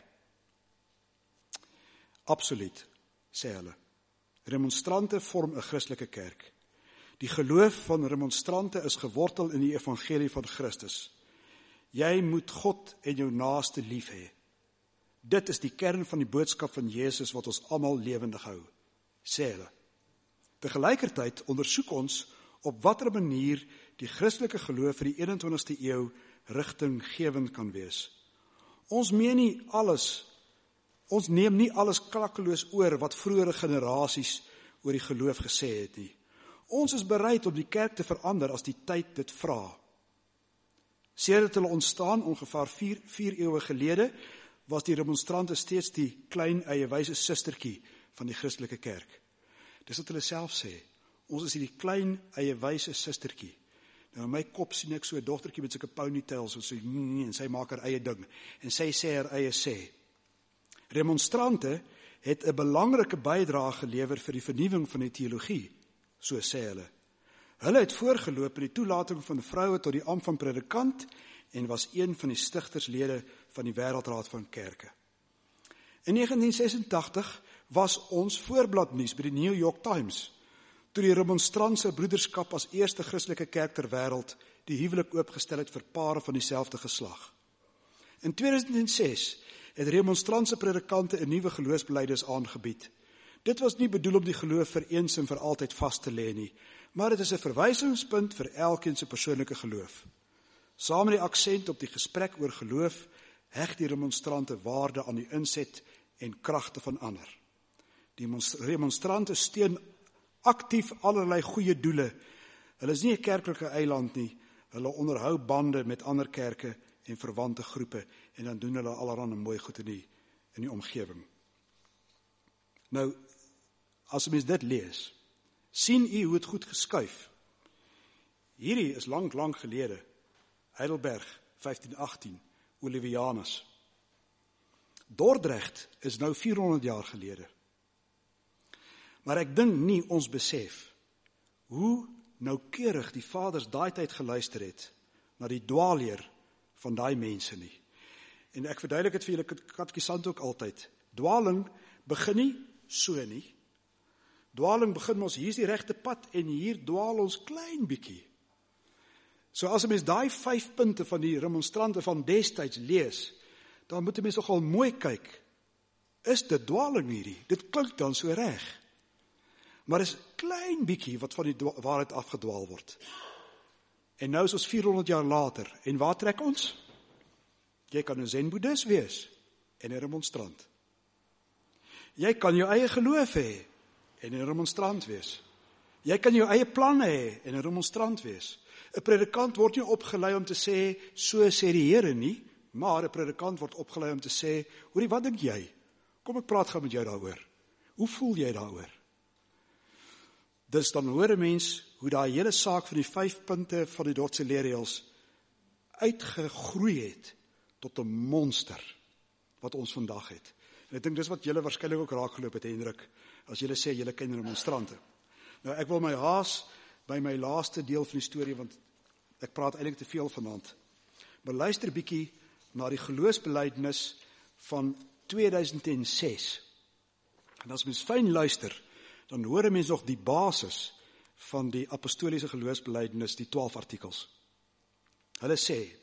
Absoluut, sê hulle. Remonstrante vorm 'n Christelike kerk. Die geloof van remonstrante is gewortel in die evangelie van Christus. Jy moet God en jou naaste lief hê. Dit is die kern van die boodskap van Jesus wat ons almal lewendig hou, sê hulle. Tegelykertyd ondersoek ons op watter manier die Christelike geloof vir die eenentwintigste eeu rigtinggewend kan wees. Ons meen nie alles, ons neem nie alles klakkeloos oor wat vroeëre generasies oor die geloof gesê het nie. Ons is bereid om die kerk te verander as die tyd dit vra. Sedert hulle ontstaan, ongeveer vier, vier eeue gelede, was die remonstrante steeds die klein eiewyse sustertjie van die Christelike kerk. Dis wat hulle self sê. Ons is hierdie klein eiewyse sustertjie. Nou in my kop sien ek so 'n dogtertjie met sulke ponytails en so en sy maak haar eie ding en sy sê haar eie sê. Remonstrante het 'n belangrike bydrae gelewer vir die vernuwing van die teologie, so sê hulle. Hulle het voorgeloop in die toelating van vroue tot die ampt van predikant en was een van die stigterslede van die Wêreldraad van Kerke. In negentien sesentagtig was ons voorbladnuus by die New York Times, toe die Remonstrantse broederskap as eerste Christelike kerk ter wêreld die huwelik oopgestel het vir pare van dieselfde geslag. In tweeduisend ses het Remonstrantse predikante 'n nuwe geloofsbelijdenis aangebied. Dit was nie bedoel om die geloof vir eens en vir altyd vas te lê nie, maar dit is 'n verwysingspunt vir elkeen se persoonlike geloof. Saam met die aksent op die gesprek oor geloof, heg die remonstrante waarde aan die inset en kragte van ander. Die remonstrante steun aktief allerlei goeie doele. Hulle is nie 'n kerklike eiland nie, hulle onderhou bande met ander kerke en verwante groepe, en dan doen hulle allerhande mooi goed in die, in die omgewing. Nou, as mens dit lees, sien u hoe het goed geskuif. Hierdie is lank, lank gelede, Heidelberg, vyftien agtien, Olivianus. Dordrecht is nou vierhonderd jaar gelede. Maar ek dink nie ons besef hoe noukeurig die vaders daai tyd geluister het na die dwaalleer van daai mense nie. En ek verduidelik dit vir julle katekisant ook altyd. Dwaling begin nie so nie. Dwaling begin ons, hier is die regte pad en hier dwaal ons klein bietjie. So as 'n mens daai vyf punte van die remonstrante van destyds lees, dan moet 'n mens nogal mooi kyk. Is dit dwaling hierdie? Dit klink dan so reg. Maar is klein bietjie wat van die waarheid afgedwaal word. En nou is ons vierhonderd jaar later. En waar trek ons? Jy kan 'n Zen-boeddhis wees en 'n remonstrant. Jy kan jou eie geloof hê en 'n remonstrant wees. Jy kan jou eie planne hê en 'n remonstrant wees. 'n Predikant word nie opgelei om te sê, so sê die Here nie, maar 'n predikant word opgelei om te sê, hoorie, wat dink jy? Kom ek praat gou met jou daaroor. Hoe voel jy daaroor? Dus dan hoor 'n mens hoe daai hele saak van die vyf punte van die Dordtse leerreëls uitgegroei het tot 'n monster wat ons vandag het. En ek dink dis wat julle waarskynlik ook raakgeloop het, Hendrik, as julle sê julle ken remonstrante. Nou ek wil my haas by my laaste deel van die storie, want ek praat eintlik te veel vanaand. Maar luister bietjie na die geloofsbelijdenis van tweeduisend ses. En as mens fyn luister, dan hoor 'n mens nog die basis van die apostoliese geloofsbelijdenis, die twaalf artikels. Hulle sê,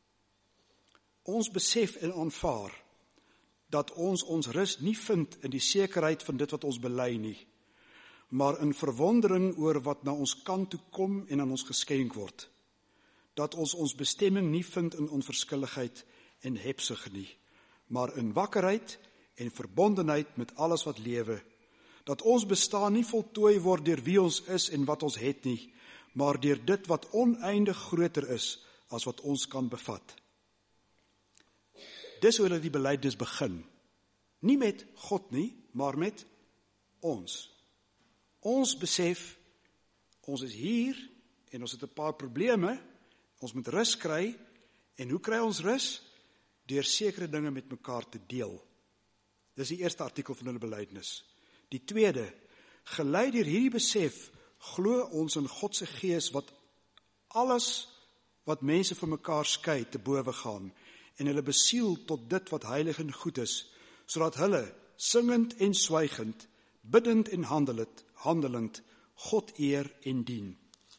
ons besef en aanvaar dat ons ons rus nie vind in die sekerheid van dit wat ons bely nie, maar in verwondering oor wat na ons kant toe kom en aan ons geskenk word. Dat ons ons bestemming nie vind in onverskilligheid en hebsug nie, maar in wakkerheid en verbondenheid met alles wat lewe. Dat ons bestaan nie voltooi word deur wie ons is en wat ons het nie, maar deur dit wat oneindig groter is as wat ons kan bevat. Dis hoe hulle die belydenis begin. Nie met God nie, maar met ons. Ons besef, ons is hier en ons het 'n paar probleme, ons moet rus kry, en hoe kry ons rus? Deur sekere dinge met mekaar te deel. Dis die eerste artikel van hulle belydenis. Die tweede, gelei deur hierdie besef, glo ons in God se gees wat alles wat mense van mekaar skei te bowe gaan en hulle besiel tot dit wat heilig en goed is, sodat hulle singend en swygend, biddend en handelend, handelend God eer en dien.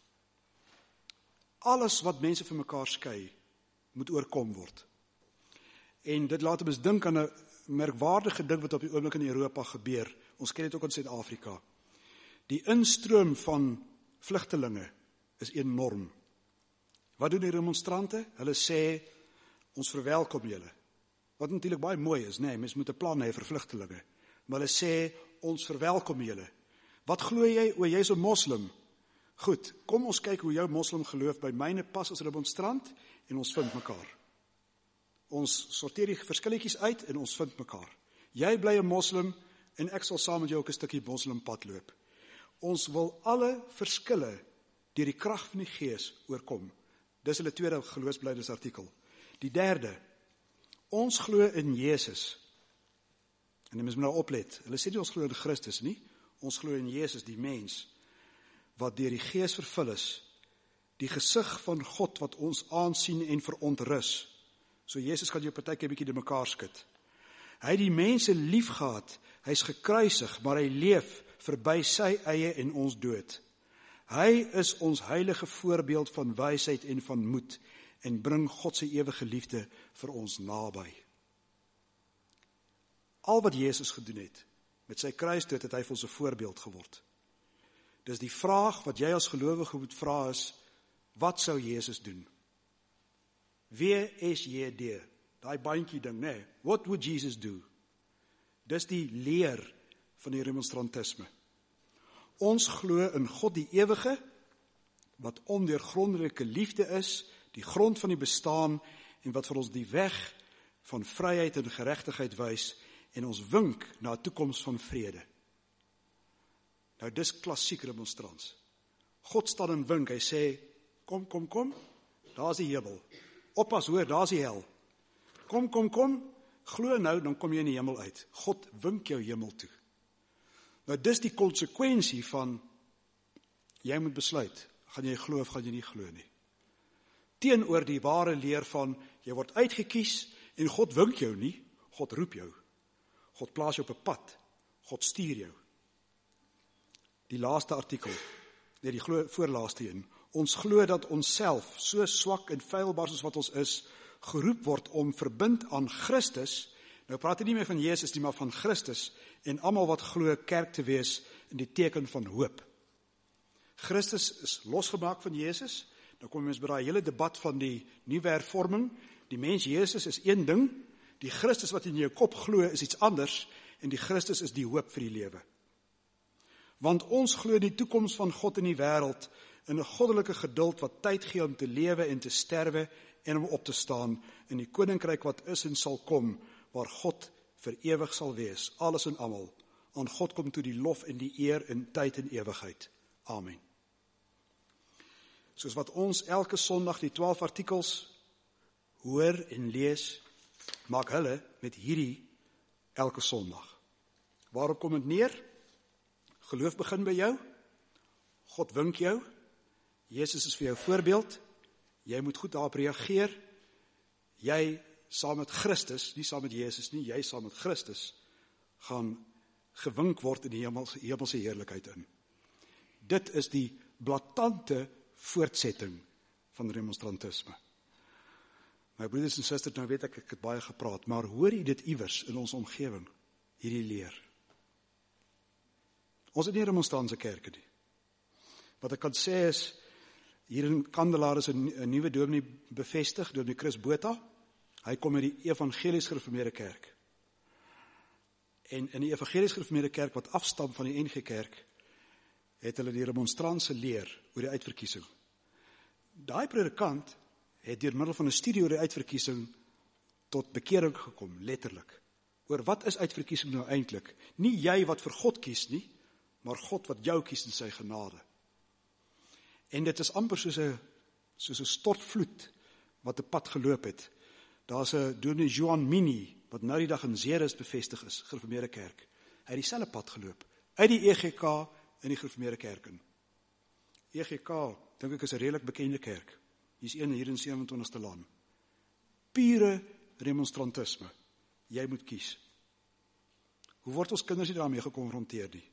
Alles wat mense van mekaar skei, moet oorkom word. En dit laat ons dink aan 'n merkwaardige ding wat op die oomblik in Europa gebeur. Ons ken dit ook in Suid-Afrika. Die instroom van vlugtelinge is enorm. Wat doen die remonstrante? Hulle sê, ons verwelkom julle. Wat natuurlik baie mooi is, nee, mens moet 'n plan hê vir vlugtelinge. Maar hulle sê, ons verwelkom julle. Wat glo jy? O, jy's 'n moslim. Goed, kom ons kyk hoe jou moslim geloof by myne pas as remonstrant en ons vind mekaar. Ons sorteer die verskilletjies uit en ons vind mekaar. Jy bly 'n moslim en ek sal saam met jou ook 'n stukkie moslimpad loop. Ons wil alle verskille deur die krag van die Gees oorkom. Dis hulle tweede geloofsbelijdenisartikel. Die derde, ons glo in Jesus. En jy moet nou oplet, hulle sê nie ons glo in Christus nie, ons glo in Jesus, die mens, wat deur die Gees vervul is, die gesig van God wat ons aansien en verontrus. So Jesus gaan jou partykeer bietjie de mekaar skud. Hy het die mense lief gehad, hy is gekruisig, maar hy leef verby sy eie en ons dood. Hy is ons heilige voorbeeld van wysheid en van moed, en bring God se ewige liefde vir ons naby. Al wat Jesus gedoen het, met sy kruisdood het hy vir ons 'n voorbeeld geword. Dis die vraag wat jy as gelowige moet vra is, wat sou Jesus doen? W S J D, daai bandjie ding, nê? Nee, what would Jesus do? Dis die leer van die remonstrantisme. Ons glo in God die ewige, wat ondeurgrondelike liefde is, die grond van die bestaan, en wat vir ons die weg van vryheid en geregtigheid wys, en ons wink na 'n toekoms van vrede. Nou dis klassiek remonstrans. God staan en wink, hy sê, kom, kom, kom, daar is die hemel. Oppas hoor, daar is die hel. Kom, kom, kom, glo nou, dan kom jy in die hemel uit. God wink jou hemel toe. Nou dis die konsekwensie van, jy moet besluit, gaan jy glo of gaan jy nie glo nie. Teenoor die ware leer van, jy word uitgekies, en God wink jou nie, God roep jou. God plaas jou op 'n pad, God stuur jou. Die laaste artikel, nee die glo, voorlaaste een, ons glo dat ons self, so swak en feilbaar soos wat ons is, geroep word om verbind aan Christus, nou praat hy nie meer van Jesus nie, maar van Christus, en almal wat glo kerk te wees in die teken van hoop. Christus is losgemaak van Jesus, nou kom ons by daai hele debat van die nuwe hervorming, die mens Jesus is een ding, die Christus wat in jou kop glo is iets anders, en die Christus is die hoop vir die lewe. Want ons glo die toekoms van God in die wêreld, in 'n goddelike geduld wat tyd gee om te lewe en te sterwe, en om op te staan in die koninkryk wat is en sal kom, waar God vir ewig sal wees, alles en almal. Aan God kom toe die lof en die eer in tyd en ewigheid. Amen. Soos wat ons elke Sondag die twaalf artikels hoor en lees, maak hulle met hierdie elke Sondag. Waarop kom dit neer? Geloof begin by jou. God wink jou. Jesus is vir jou voorbeeld. Jy moet goed daarop reageer. Jy saam met Christus, nie saam met Jesus nie, jy saam met Christus, gaan gewink word in die hemelse, hemelse heerlikheid in. Dit is die blaatante voortsetting van remonstrantisme. My broeders en susters, nou weet ek, ek het baie gepraat, maar hoor jy dit iewers in ons omgewing, hierdie leer? Ons het nie remonstrantse kerke nie. Wat ek kan sê is, hier in Kandelaar is 'n, 'n nuwe dominee bevestig, dominee Chris Botha. Hy kom uit die evangelies gereformeerde kerk. En in die evangelies gereformeerde kerk, wat afstam van die N G Kerk, het hulle die remonstrantse leer oor die uitverkiesing. Daai predikant het deur middel van 'n studie oor die uitverkiesing tot bekering gekom, letterlik. Oor wat is uitverkiesing nou eintlik? Nie jy wat vir God kies nie, maar God wat jou kies in sy genade. En dit is amper soos 'n soos 'n stortvloed wat 'n pad geloop het. Daar's 'n dominee Johan Mini wat nou die dag in Zeerust bevestig is, gereformeerde kerk. Hy het dieselfde pad geloop uit die E G K in die gereformeerde kerk in. E G K, dink ek is 'n redelik bekende kerk. Hier's een hier in sewe en twintigste Laan. Pure remonstrantisme. Jy moet kies. Hoe word ons kinders nie daarmee gekonfronteer nie?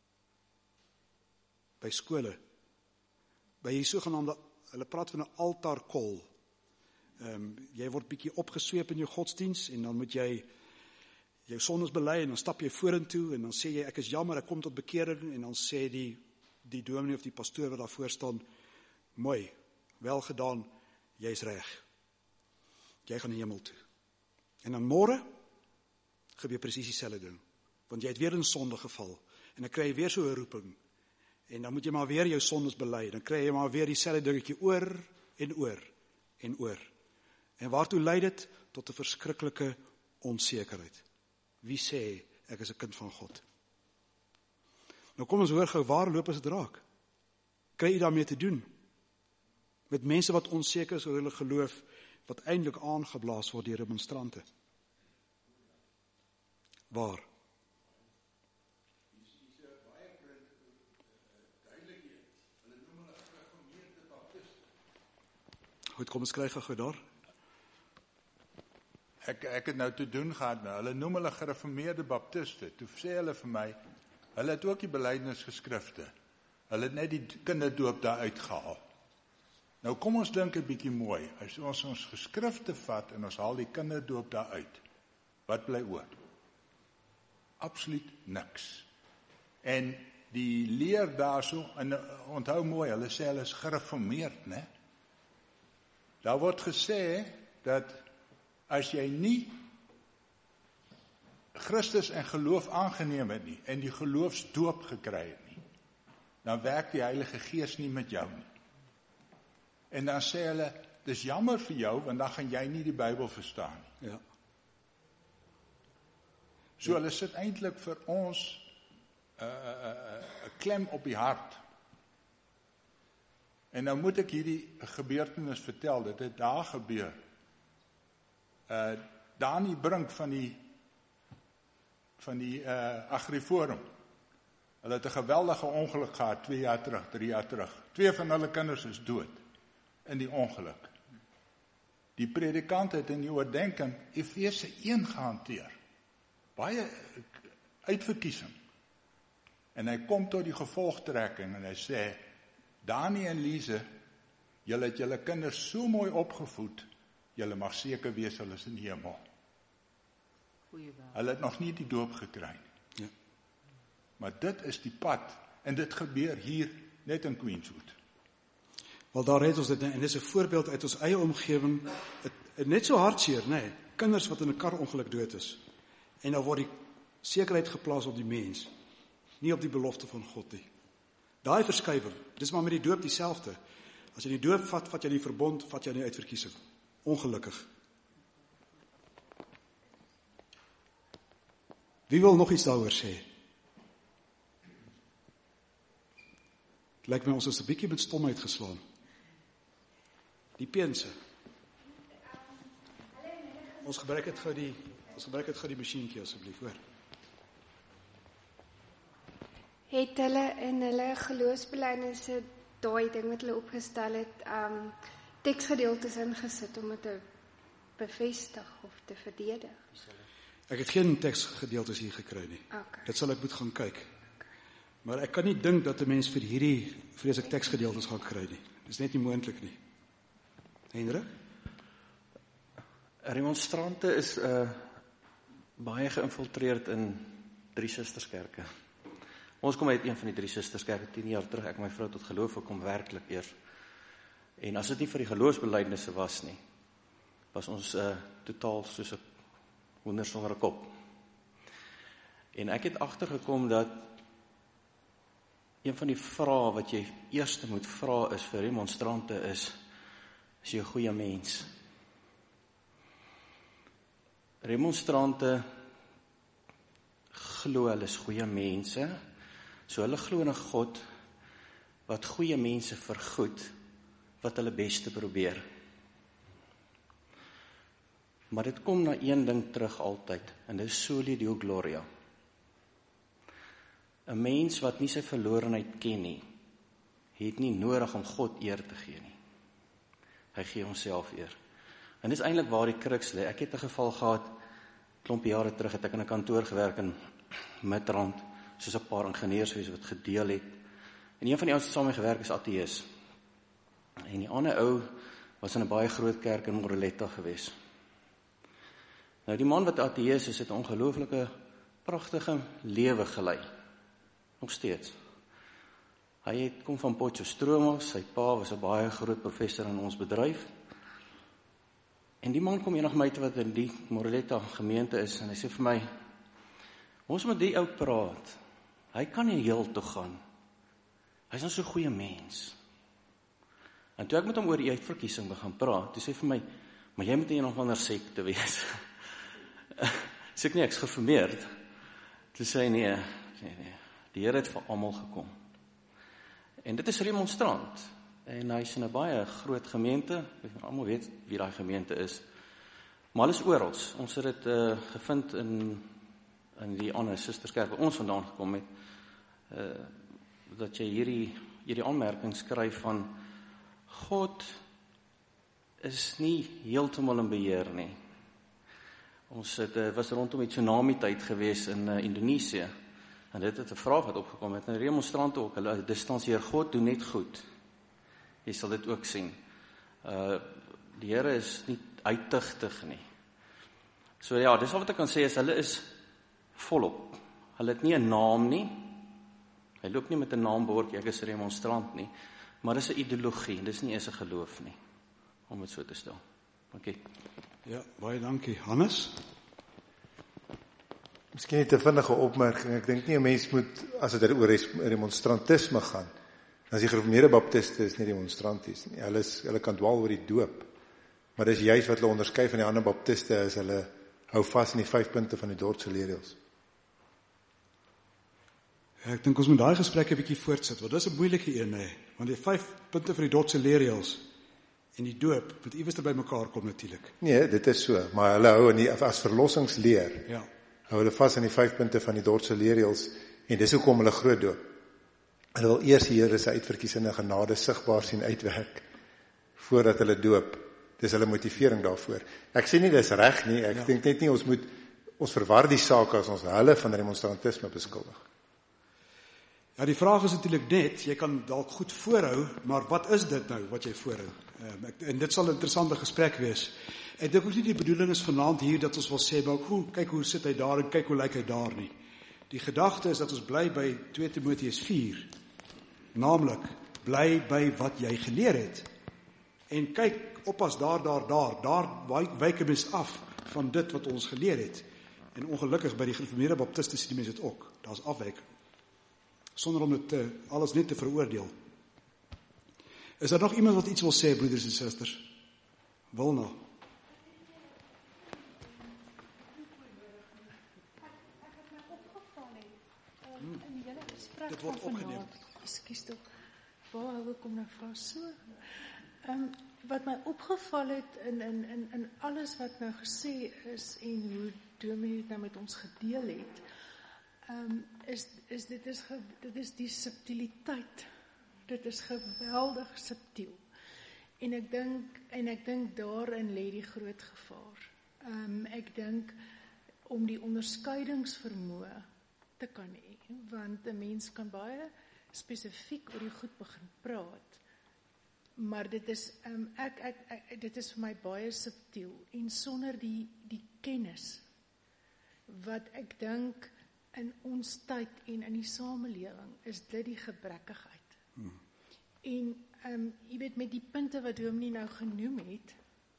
By skole. By die sogenaamde, hulle praat van 'n altaarkol. Ehm um, jy word bietjie opgesweep in jou godsdiens en dan moet jy jou sondes bely en dan stap jy vorentoe en dan sê jy ek is jammer, ek kom tot bekering en dan sê die die dominee of die pastoor wat daar voor staan, mooi, wel gedaan, jy's reg. Jy gaan hemel toe. En dan môre gebeur presies dieselfde ding, want jy het weer in sonde geval en dan kry jy weer so 'n roeping. En dan moet jy maar weer jou sondes bely, dan kry jy maar weer dieselfde dingetjie oor en oor en oor. En waartoe lei dit? Tot 'n verskriklike onsekerheid. Wie sê ek is 'n kind van God? Nou kom ons hoor gou, waar loop ons dit raak? Kry jy daarmee te doen? Met mense wat onseker is oor hulle geloof, wat eintlik aangeblaas word deur remonstrante. Waar? Goed, kom ons kry gou daar. Ek, ek het nou te doen gehad, nou, hulle noem hulle gereformeerde baptiste, toe sê hulle vir my, hulle het ook die belydenisgeskrifte, hulle het net die kinderdoop daar uitgehaal. Nou kom ons dink 'n bietjie mooi, as ons ons geskrifte vat en ons haal die kinderdoop daar uit, wat bly oor? Absoluut niks. En die leer daarso, en onthou mooi, hulle sê hulle is gereformeerd, né? Daar word gesê dat as jy nie Christus en geloof aangeneem het nie, en die geloofsdoop gekry het nie, dan werk die Heilige Gees nie met jou nie. En dan sê hulle, dis jammer vir jou, want dan gaan jy nie die Bybel verstaan nie. Ja. So hulle sit eintlik vir ons 'n uh, uh, uh, klem op die hart. En nou moet ek hierdie gebeurtenis vertel, dit het daar gebeur. Uh, Dani Brink van die van die uh, Agriforum. Hulle het 'n geweldige ongeluk gehad, twee jaar terug, drie jaar terug. Twee van hulle kinders is dood in die ongeluk. Die predikant het in die oordenking Efese een gehanteer. Baie uitverkiesing. En hy kom tot die gevolgtrekking en hy sê, Dani en Lise, julle het julle kinders so mooi opgevoed, julle mag seker wees hulle is in die hemel. Hulle het nog nie die doop gekry nie. Ja. Maar dit is die pad, en dit gebeur hier net in Queenswood. Wel, daar het ons dit, en dit is 'n voorbeeld uit ons eie omgewing, het, het net so hartseer, nee, kinders wat in 'n karongeluk dood is, en dan word die sekerheid geplaas op die mens, nie op die belofte van God nie. Daai verskuiwing, dis maar met die doop dieselfde. As jy die doop vat, vat jy die verbond, vat jy die uitverkiesing. Ongelukkig. Wie wil nog iets daaroor sê? Het lyk my ons is 'n bietjie met stomheid geslaan. Die pense. Ons gebruik dit gou die ons gebruik dit gou die masjienkie asseblief, hoor. Het hulle in hulle geloofsbelijdenisse daai ding wat hulle opgestel het, um, teksgedeeltes ingesit om dit te bevestig of te verdedig? Ek het geen teksgedeeltes hier gekry nie. Okay. Dit sal ek moet gaan kyk. Maar ek kan nie dink dat 'n mens vir hierdie vreeslik teksgedeeltes gaan kry nie. Dis net nie moontlik nie. Hendrik? Remonstrante is uh, baie geïnfiltreerd in drie susterskerke. Ons kom uit een van die drie susterskerke tien jaar terug, ek en my vrou tot geloof gekom werklik eers. En as dit nie vir die geloofsbelijdenisse was nie, was ons uh, totaal soos 'n hoender sonder 'n kop. En ek het agtergekom dat een van die vrae wat jy eers moet vra is vir remonstrante is, is jy 'n goeie mens? Remonstrante glo hulle is goeie mense, so hulle glo in 'n God wat goeie mense vergoed, wat hulle beste probeer. Maar dit kom na een ding terug altyd, en dit is soli deo gloria. 'n Mens wat nie sy verlorenheid ken nie, het nie nodig om God eer te gee nie. Hy gee homself eer. En dis eintlik waar die kruks lê. Ek het 'n geval gehad, klompie jare terug het ek in 'n kantoor gewerk in Midrand, soos 'n paar ingenieurswese wat gedeel het. En een van die ouens wat saam met my gewerk is ateïs. En die ander ou was in 'n baie groot kerk in Moreletta gewees. Nou die man wat ateïs is, het 'n ongelooflike pragtige lewe gelei. Nog steeds. Hy het kom van Potchefstroom, sy pa was 'n baie groot professor in ons bedryf. En die man kom eendag my toe wat in die Moreletta gemeente is, en hy sê vir my, ons moet die ou praat. Hy kan nie heel toe gaan. Hy's nou so 'n goeie mens. En toe ek met hom oor die uitverkiesing begin praat, toe sê hy vir my, maar jy moet een of ander sekte wees. Sê ek nie, ek's geformeerd. Toe sê hy, nee, nee, nee, die Here het vir almal gekom. En dit is remonstrant. En hy is in 'n baie groot gemeente, almal weet wie daai gemeente is. Maar alles oral. Ons het dit uh, gevind in in die ander susterskerk waar ons vandaan gekom het, uh, dat jy hierdie hierdie aanmerking skryf van God is nie heeltemal in beheer nie. Ons het, uh, was rondom die tsunami tyd gewees in uh, Indonesië, en dit het 'n vraag wat opgekom het, en remonstrante ook, hulle distansieer, God doen net goed. Jy sal dit ook sien. Uh, die Here is nie uittigtig nie. So ja, dis al wat ek kan sê is, hulle is volop. Hulle het nie 'n naam nie. Hy loop nie met 'n naambordjie, ek is 'n remonstrant nie, maar dis 'n ideologie, dis nie eens 'n geloof nie, om dit so te stel. Dankie. Ja, baie dankie. Hannes? Miskien net 'n vinnige opmerking. Ek dink nie 'n mens moet, as dit oor remonstrantisme gaan, as die gereformeerde baptiste is nie remonstranties nie. Hulle is, hulle kan dwaal oor die doop. Maar dis juist wat hulle onderskei van die ander baptiste, is hulle hou vas in die vyf punte van die Dordtse leerreëls. Ja, ek dink ons moet daai gesprek 'n bietjie voortsit, want dis 'n moeilike een, hè. Want die vyf punte van die Dordtse leerreëls en die doop moet iewers by mekaar kom natuurlik. Nee, dit is so, maar hulle hou in die, as verlossingsleer, Ja. hou hulle vas in die vyf punte van die Dordtse leerreëls, en dis hoekom hulle groot doop. Hulle wil eers die Here se uitverkiesende genade sigbaar sien uitwerk, voordat hulle doop. Dis hulle motivering daarvoor. Ek sê nie dis reg nie, ek ja. dink net nie ons moet, ons verwar die saak as ons hulle van remonstrantisme beskuldig. Ja, die vraag is natuurlijk net, jy kan dalk goed voorhou, maar wat is dit nou wat jy voorhou? Um, ek, en dit sal 'n interessante gesprek wees. Ek dink ook nie die bedoeling is vanaand hier dat ons wil sê, maar hoe, kyk hoe sit hy daar en kyk hoe lyk hy daar nie. Die gedagte is dat ons bly by twee Timoteus vier, naamlik, bly by wat jy geleer het. En kyk, oppas daar, daar, daar, daar wyk 'n mens af van dit wat ons geleer het. En ongelukkig by die gereformeerde baptiste sien die mense dit ook, daar's afwyking. Sonder om dit uh, alles net te veroordeel. Is daar nog iemand wat iets wil sê, broeders en susters? Wilna. Hmm. Dit word opgeneem. Ekskuus tog. Waar hou ek om nou vra so? Um, wat my opgeval het in, in, in, in alles wat nou gesê is en hoe Dominee dit nou met ons gedeel het, um, is, is, dit is ge, dit is die subtiliteit. Dit is geweldig subtiel. En ek dink en ek dink daarin lê die groot gevaar. Um, ek dink om die onderskeidingsvermoë te kan hê, want 'n mens kan baie spesifiek oor die goed begin praat. Maar dit is um, ek, ek, ek dit is vir my baie subtiel en sonder die die kennis wat ek dink in ons tyd en in die samelewing is dit die gebrekkigheid. Hmm. En um, jy weet met die punte wat Dominee nou genoem het,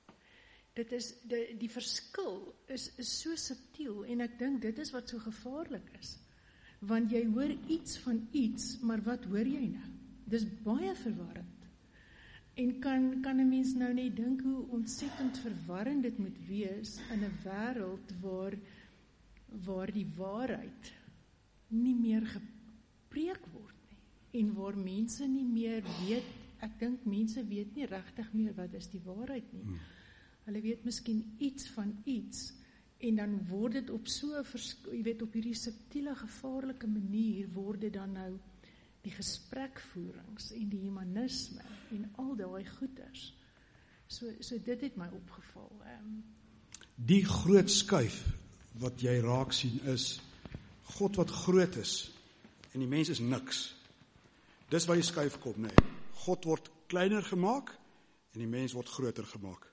dit is die, die verskil is is so subtiel en ek dink dit is wat so gevaarlik is. Want jy hoor iets van iets, maar wat hoor jy nou? Dis baie verwarrend. En kan, kan 'n mens nou net dink hoe ontsettend verwarrend dit moet wees in 'n wêreld waar, waar die waarheid nie meer gepreek word nie. En waar mense nie meer weet, ek dink mense weet nie regtig meer wat is die waarheid nie. Hmm. Hulle weet miskien iets van iets, en dan word dit op so, jy weet, op hierdie subtiele, gevaarlike manier, word dit dan nou die gesprekvoerings en die humanisme en al daai goeders. So, so dit het my opgeval. Um, die groot skuif wat jy raak sien is, God wat groot is, en die mens is niks. Dis waar die skuif kom, nee. God word kleiner gemaak, en die mens word groter gemaak.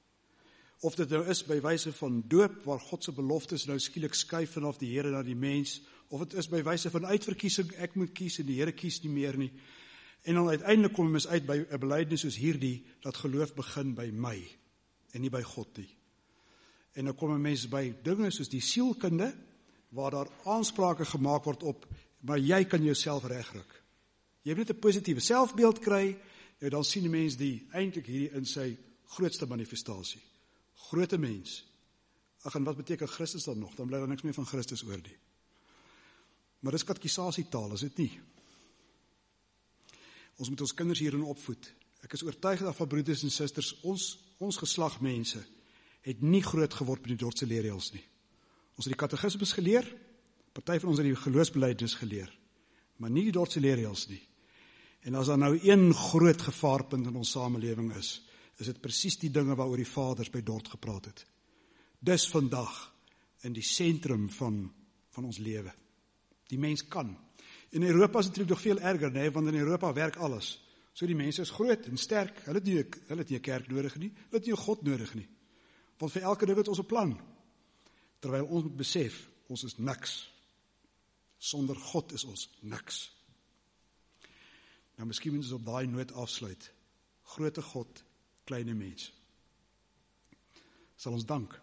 Of dit nou is by wyse van doop, waar God se beloftes nou skielik skuif vanaf die Here na die mens, of dit is by wyse van uitverkiesing, ek moet kies en die Here kies nie meer nie. En dan uiteindelik kom ons uit by 'n belydenis soos hierdie, dat geloof begin by my, en nie by God nie. En dan kom 'n mens by dinge soos die sielkunde, waar daar aansprake gemaak word op, maar jy kan jouself regryk. Jy moet net 'n positiewe selfbeeld kry, en dan sien die mens die eintlik hierdie in sy grootste manifestasie. Grote mens. Ag, en wat beteken Christus dan nog? Dan bly daar niks meer van Christus oor nie. Maar dis katekisasietaal, is dit nie? Ons moet ons kinders hierin opvoed. Ek is oortuig daarvan, broeders en susters, ons, ons geslag mense het nie groot geword met die Dordtse leerreëls nie. Ons het die katekismes geleer, party van ons het die geloofsbelijdenis geleer, maar nie die Dordtse leerreëls nie. En as daar nou een groot gevaarpunt in ons samelewing is, is dit presies die dinge waaroor die vaders by Dort gepraat het. Dis vandag in die sentrum van, van ons lewe. Die mens kan. In Europa is het natuurlijk nog veel erger, nee, want in Europa werk alles. So die mense is groot en sterk, hulle het nie, hulle het nie 'n kerk nodig nie, hulle het nie 'n God nodig nie. Want vir elke ding het ons 'n plan. Terwyl ons moet besef, ons is niks. Sonder God is ons niks. Nou miskien moet ons op daai noot afsluit. Grote God, kleine mens. Sal ons dank.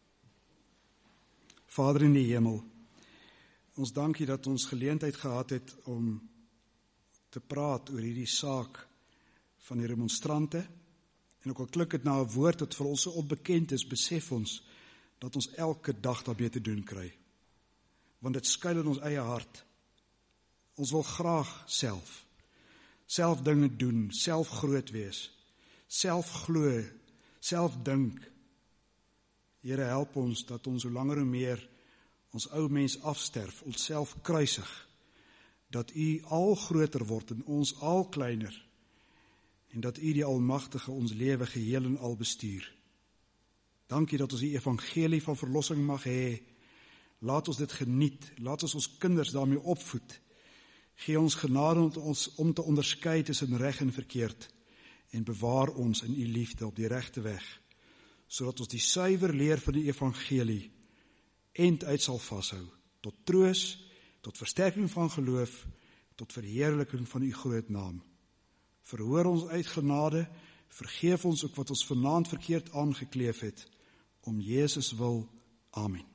Vader in die hemel, ons dankie dat ons geleentheid gehad het om te praat oor hierdie saak van die remonstrante. En ook al klink het na 'n woord wat vir ons so onbekend is, besef ons dat ons elke dag daarmee te doen kry. Want dit skuil in ons eie hart. Ons wil graag self, self dinge doen, self groot wees, self glo, self dink. Here, help ons dat ons hoe langer hoe meer ons ou mens afsterf, ons self kruisig, dat U al groter word en ons al kleiner, en dat U die Almagtige ons lewe geheel en al bestuur. Dankie dat ons die evangelie van verlossing mag hê. Laat ons dit geniet, laat ons ons kinders daarmee opvoed. Gee ons genade om ons om te onderskei tussen reg en verkeerd, en bewaar ons in U liefde op die regte weg, sodat ons die suiwer leer van die evangelie end uit sal vashou, tot troos, tot versterking van geloof, tot verheerliking van U groot naam. Verhoor ons uit genade, vergeef ons ook wat ons vanaand verkeerd aangekleef het, om Jezus wil. Amen.